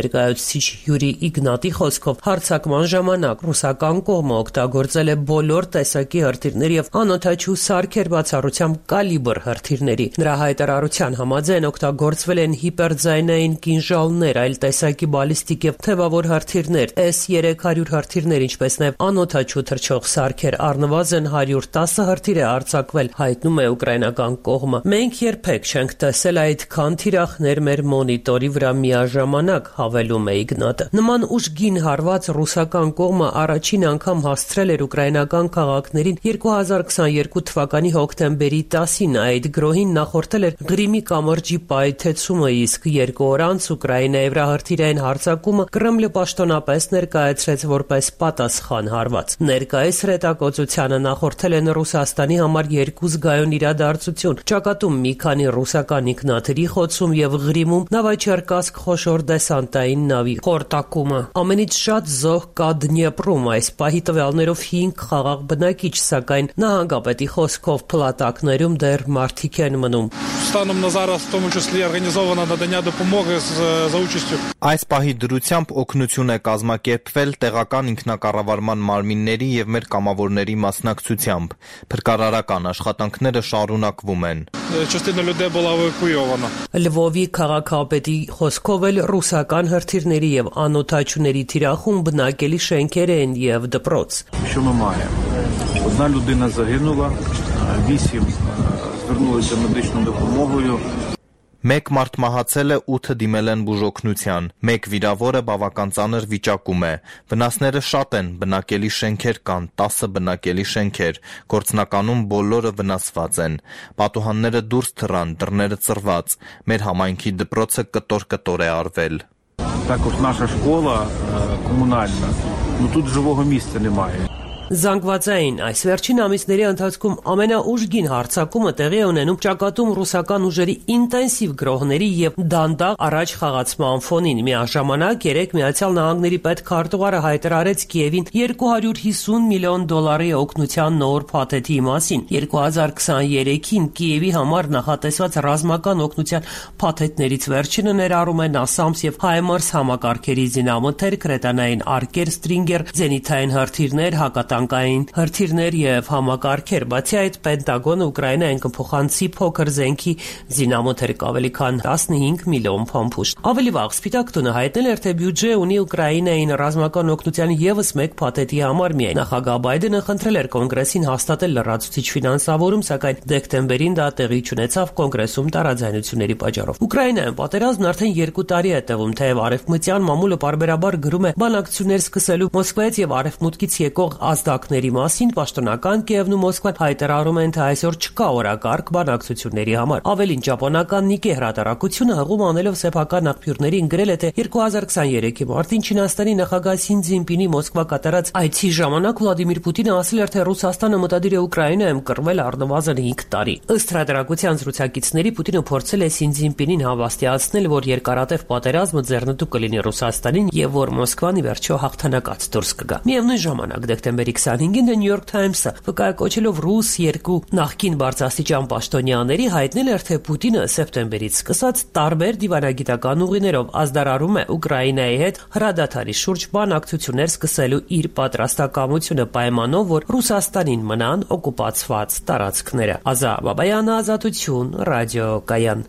ներկայացուցիչ Յուրի Իգնատի խոսքով հարձակման ժամանակ ռուսական կողմը օգտագործել է բոլոր տեսակի հրթիռներ եւ անօդաչու սարքեր, բացառությամբ կալիբր հրթիռների։ Նրա հայտարարության համաձայն օգտագործվել են հիպերձայնային կինժալներ, այլ տեսակի բալիստիկ եւ թևավոր հրթիռներ, S-300 հրթիռներ, ինչպես նաեւ անօդաչու թռչող սարքեր, առնվազն 110 հրթիռ է արձակվել, հայտնում է ուկրաինական կողմը։ Մենք երբեք չենք տեսել այդքան թիրախներ մեր մոնիտորի վրա միաժամանակ, հավելում է Իգնատը։ Նման ուժգին հարված ռուսական կողմը առաջին անգամ հասցրել էր ուկրաինական քաղաքներին 2022 թվականի հոկտեմբերի 10-ին, այդ գրոհին նախորդել էր Ղրիմի կամրջի պայթեցումը, իսկ 2 օր անց Ուկրաինայի վրա հրթիռային հարձակումը Կրեմլը պաշտոնապես ներկայացրեց որպես պատասխան հարված։ Ներկայիս հրետակոծությանը նախորդել են Ռուսաստանի համար 2 զգայուն իրադարձություն՝ ճակատում մի քանի ռուսական ինքնաթիռի խոցում եւ Ղրիմում Նովոչերկասկ խոշոր դեսանտային նավի խորտակումը։ Ամենից շատ զոհ կա Դնեպրում, այս պահի տվյալներով 5 խաղաղ բնակիչ, սակայն նահանգապետի խոսքով փլատակներում դեռ մարդիկ են մնում։ Այս պահի դրությամբ օգնություն է կազմակերպվել տեղական ինքնակառավարման մարմինների եւ մեր կամավորների մասնակցությամբ։ Փրկարարական աշխատանքները շարունակվում են։ Լվովի քաղաքապետի խոսքով էլ ռուսական հրթիռների եւ անօդաչուների թիրախում բնակելի շենքեր են եւ դպրոց։ Одна людина загинула, 8 звернулися медичною допомогою. Մեկ մարդ մահացել է, 8 դիմել են բուժօգնության։ Մեկ վիրավորը բավական ծանր վիճակում է։ Վնասները շատ են, բնակելի շենքեր կան, 10 բնակելի շենքեր, գործնականում բոլորը վնասված են։ Պատուհանները դուրս թռան, դռները ծռված։ Մեր համայնքի դպրոցը կտոր-կտոր է արվել։ Також наша школа комунальна. Ну тут живого місця немає. Զանգվածային այս վերջին ամիսների ընթացքում ամենաուժգին հարձակումը տեղի է ունենում ճակատում ռուսական ուժերի ինտենսիվ գրոհների եւ դանդաղ առաջ խաղացման ֆոնին։ Միաժամանակ Միացյալ Նահանգների պետքարտուղարը հայտարարեց Կիևին $250 միլիոն օգնության նոր փաթեթի մասին։ 2023-ին Կիևի համար նախատեսված ռազմական օգնության փաթեթներից վերջինը ներառում է NASAMS եւ HIMARS համակարգերի զինամթեր, կրետանային արկեր, ստրինգեր, զենիթային հրթիռներ, հակատանկային հրթիռներ եւ համակարգեր։ Բացի այդ, Պենտագոնը Ուկրաինային կփոխանցի փոքր զենքի զինամթեր ավելի քան 15 միլիոն փամփուշտ։ Ավելի վաղ Սպիտակ տունը հայտնել էր, թե բյուջե ունի Ուկրաինային ռազմական օգնության եւս մեկ փաթեթի համար միայն։ Նախագահ Բայդենը խնդրել էր կոնգրեսին հաստատել լրացուցիչ ֆինանսավորում, սակայն դեկտեմբերին դա տեղի չունեցավ կոնգրեսում տարաձայնությունների պատճառով։ Ուկրաինայում պատերազմն արդեն 2 տարի է տևում, թեև արևմտյան մամուլը պարբերաբար գրում է բանակցություններ սկսելու Մոսկվայից եւ արևմուտքից եկող ազդակների մասին, պաշտոնական Կիևն ու Մոսկվան հայտարարում են, թե այսօր չկա օրակարգ բանակցությունների համար։ Ավելին, ճապոնական Նիկե հրատարակությունը հղում անելով սեփական աղբյուրներին գրել է, թե 2023-ի մարտին Չինաստանի նախագահ Սին Ցզինպինի Մոսկվա կատարած այցի ժամանակ Վլադիմիր Պուտինը ասել էր, թե Ռուսաստանը մտադիր է Ուկրաինայում կռվել առնվազն 5 տարի։ Ըստ հրատարակության զրուցակիցների Պուտինը փորձել է Սին Ցզինպինին հավաստիացնել, որ երկարատև պատերազմը ձեռնտու կլինի Ռուսաստանին եւ որ Մոսկվան ի վերջո հաղթանակած դուրս կգա։ Միևնույն ժամանակ դեկտեմբերի 25-ին The New York Times-ը վկայակոչելով ռուս 2 նախկին բարձրաստիճան պաշտոնյաների հայտնել էր, թե Պուտինը սեպտեմբերից սկսած տարբեր դիվանագիտական ուղիներով ազդարարում է Ուկրաինայի հետ հրադադարի շուրջ բանակցություններ սկսելու իր պատրաստակամությունը պայմանով, որ Ռուսաստանին մնան օկուպացված տարածքները։ Ազա Բաբայանը, Ազատություն, ռադիոկայան։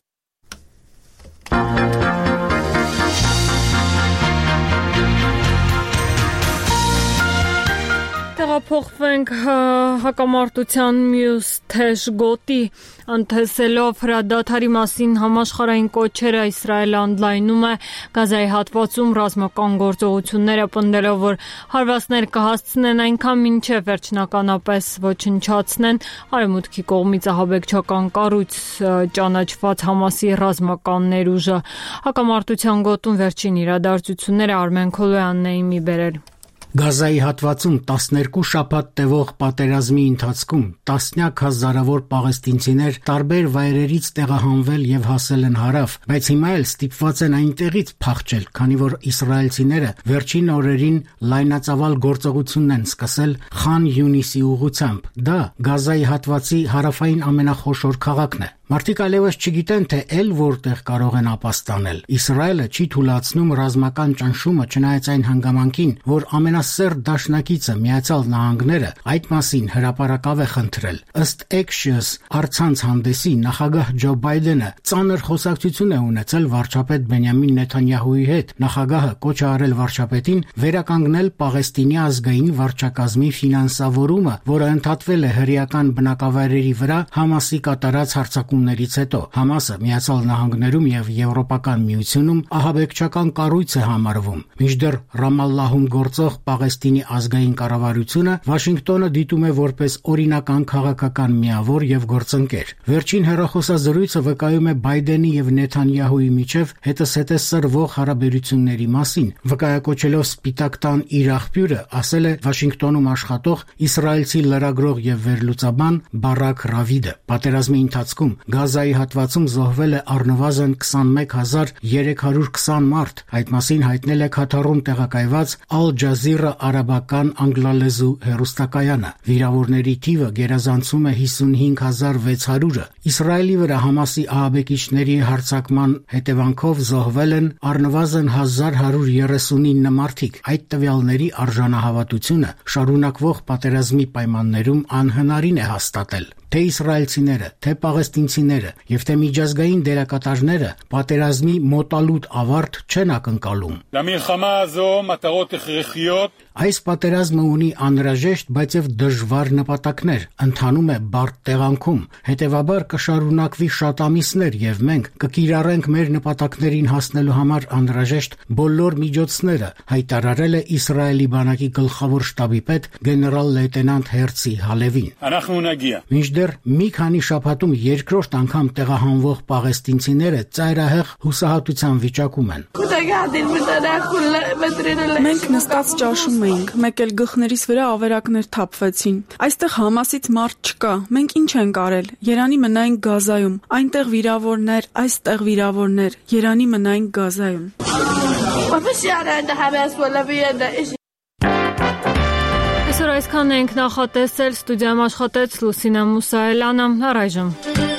Փոխվենք հակամարտության մյուս թեժ գոտի, ընթեսելով հրադադարի մասին համաշխարհային կոչերը Իսրայելը ընդլայնում է Գազայի հատվածում ռազմական գործողությունները, պնդելով, որ հարվածներ կհասցնեն այնքան մինչև վերջնականապես ոչնչացնեն արևմուտքի կողմից ահաբեկչական կառույց ճանաչված Համասի ռազմական ներուժը։ Հակամարտության գոտում վերջին իրադարձությունները Արմեն Քոլոյանն է իմի բերել։ Գազայի հատվածում 12 շաբաթ տևող պատերազմի ընթացքում տասնյակ հազարավոր պաղեստինցիներ տարբեր վայրերից տեղահանվել եւ հասել են հարավ, բայց հիմա էլ ստիպված են այնտեղից փախչել, քանի որ իսրայելցիները վերջին օրերին լայնածավալ գործողությունն են սկսել Խան Յունիսի ուղղությամբ։ Դա Գազայի հատվածի հարավային ամենախոշոր քաղաքն է։ Մարդիկ այլևս չգիտեն, թե որտեղ կարող են ապաստանել։ Իսրայելը չի թույլատրում ռազմական ճնշումը, չնայած այն հանգամանքին, որ ամենասերտ դաշնակիցը Միացյալ Նահանգները այդ մասին հրապարակավ է խնդրել։ Ըստ Axios առցանց հանդեսի նախագահ Ջո Բայդենը ծանր խոսակցություն է ունեցել վարչապետ Բենյամին Նեթանյահուի հետ։ Նախագահը կոչ է արել վարչապետին վերականգնել Պաղեստինի ազգային վարչակազմի ֆինանսավորումը, որը ընդհատվել է հրեական բնակավայրերի վրա Համասի կատարած հարձակումներից հետո։ Համասը Միացյալ Նահանգներում եւ Եվրոպական միությունում ահաբեկչական կառույց է համարվում։ Մինչդեռ Ռամալլահում գործող Պաղեստինի ազգային կառավարությունը Վաշինգտոնը դիտում է որպես օրինական քաղաքական միավոր եւ գործընկեր։ Վերջին հեռախոսազրույցը վկայում է Բայդենի եւ Նեթանյահուի միջև հետզհետե սրվող հարաբերությունների մասին։ Վկայակոչելով Սպիտակ տան իր աղբյուրը, ասել է Վաշինգտոնում աշխատող իսրայելցի լրագրող եւ վերլուծաբան Բարակ Ռավիդը։ Պատերազմի ընթացքում Գազայի հատվածում զոհվել է առնվազն 21320 մարդ։ Այդ մասին հայտնել է Քաթարում տեղակայված Al Jazeera արաբական անգլալեզու հեռուստակայանը։ Վիրավորների թիվը գերազանցում է 55600-ը։ Իսրայելի վրա Համասի ահաբեկիչների հարձակման հետևանքով զոհվել են առնվազն 1139 մարդիկ։ Այդ տվյալների արժանահավատությունը շարունակվող պատերազմի պայմաններում անհնարին է հաստատել։ Թե իսրայելցիները, թե պաղեստինցիները եւ թե միջազգային դերակատարները պատերազմի մոտալուտ ավարտ չեն ակնկալում։ Այս պատերազմը ունի անհրաժեշտ, բայց եւ դժվար նպատակներ, ընթանում է բարդ տեղանքում, հետեւաբար կշարունակվի շատ ամիսներ եւ մենք կկիրառենք մեր նպատակներին հասնելու համար անհրաժեշտ բոլոր միջոցները, հայտարարել է Իսրայելի բանակի գլխավոր շտաբի պետ գեներալ լեյտենանտ Հերցի Հալևին։ Մինչդեռ մի քանի շաբաթում երկրորդ անգամ տեղահանվող պաղեստինցիները ծայրահեղ հուսահատության վիճակում են։ Մենք նստած ճաշում էինք, մեկ էլ գլխներիս վրա ավերակներ թափվեցին։ Այստեղ Համասից մարդ չկա, մենք ինչ ենք արել։ Երանի մնայինք Գազայում, այնտեղ վիրավորներ, այստեղ վիրավորներ, երանի մնայինք Գազայում։ Այսօր այսքանն ենք նախատեսել, ստուդիայում աշխատեց Լուսինե Մուսայելյանը, առայժմ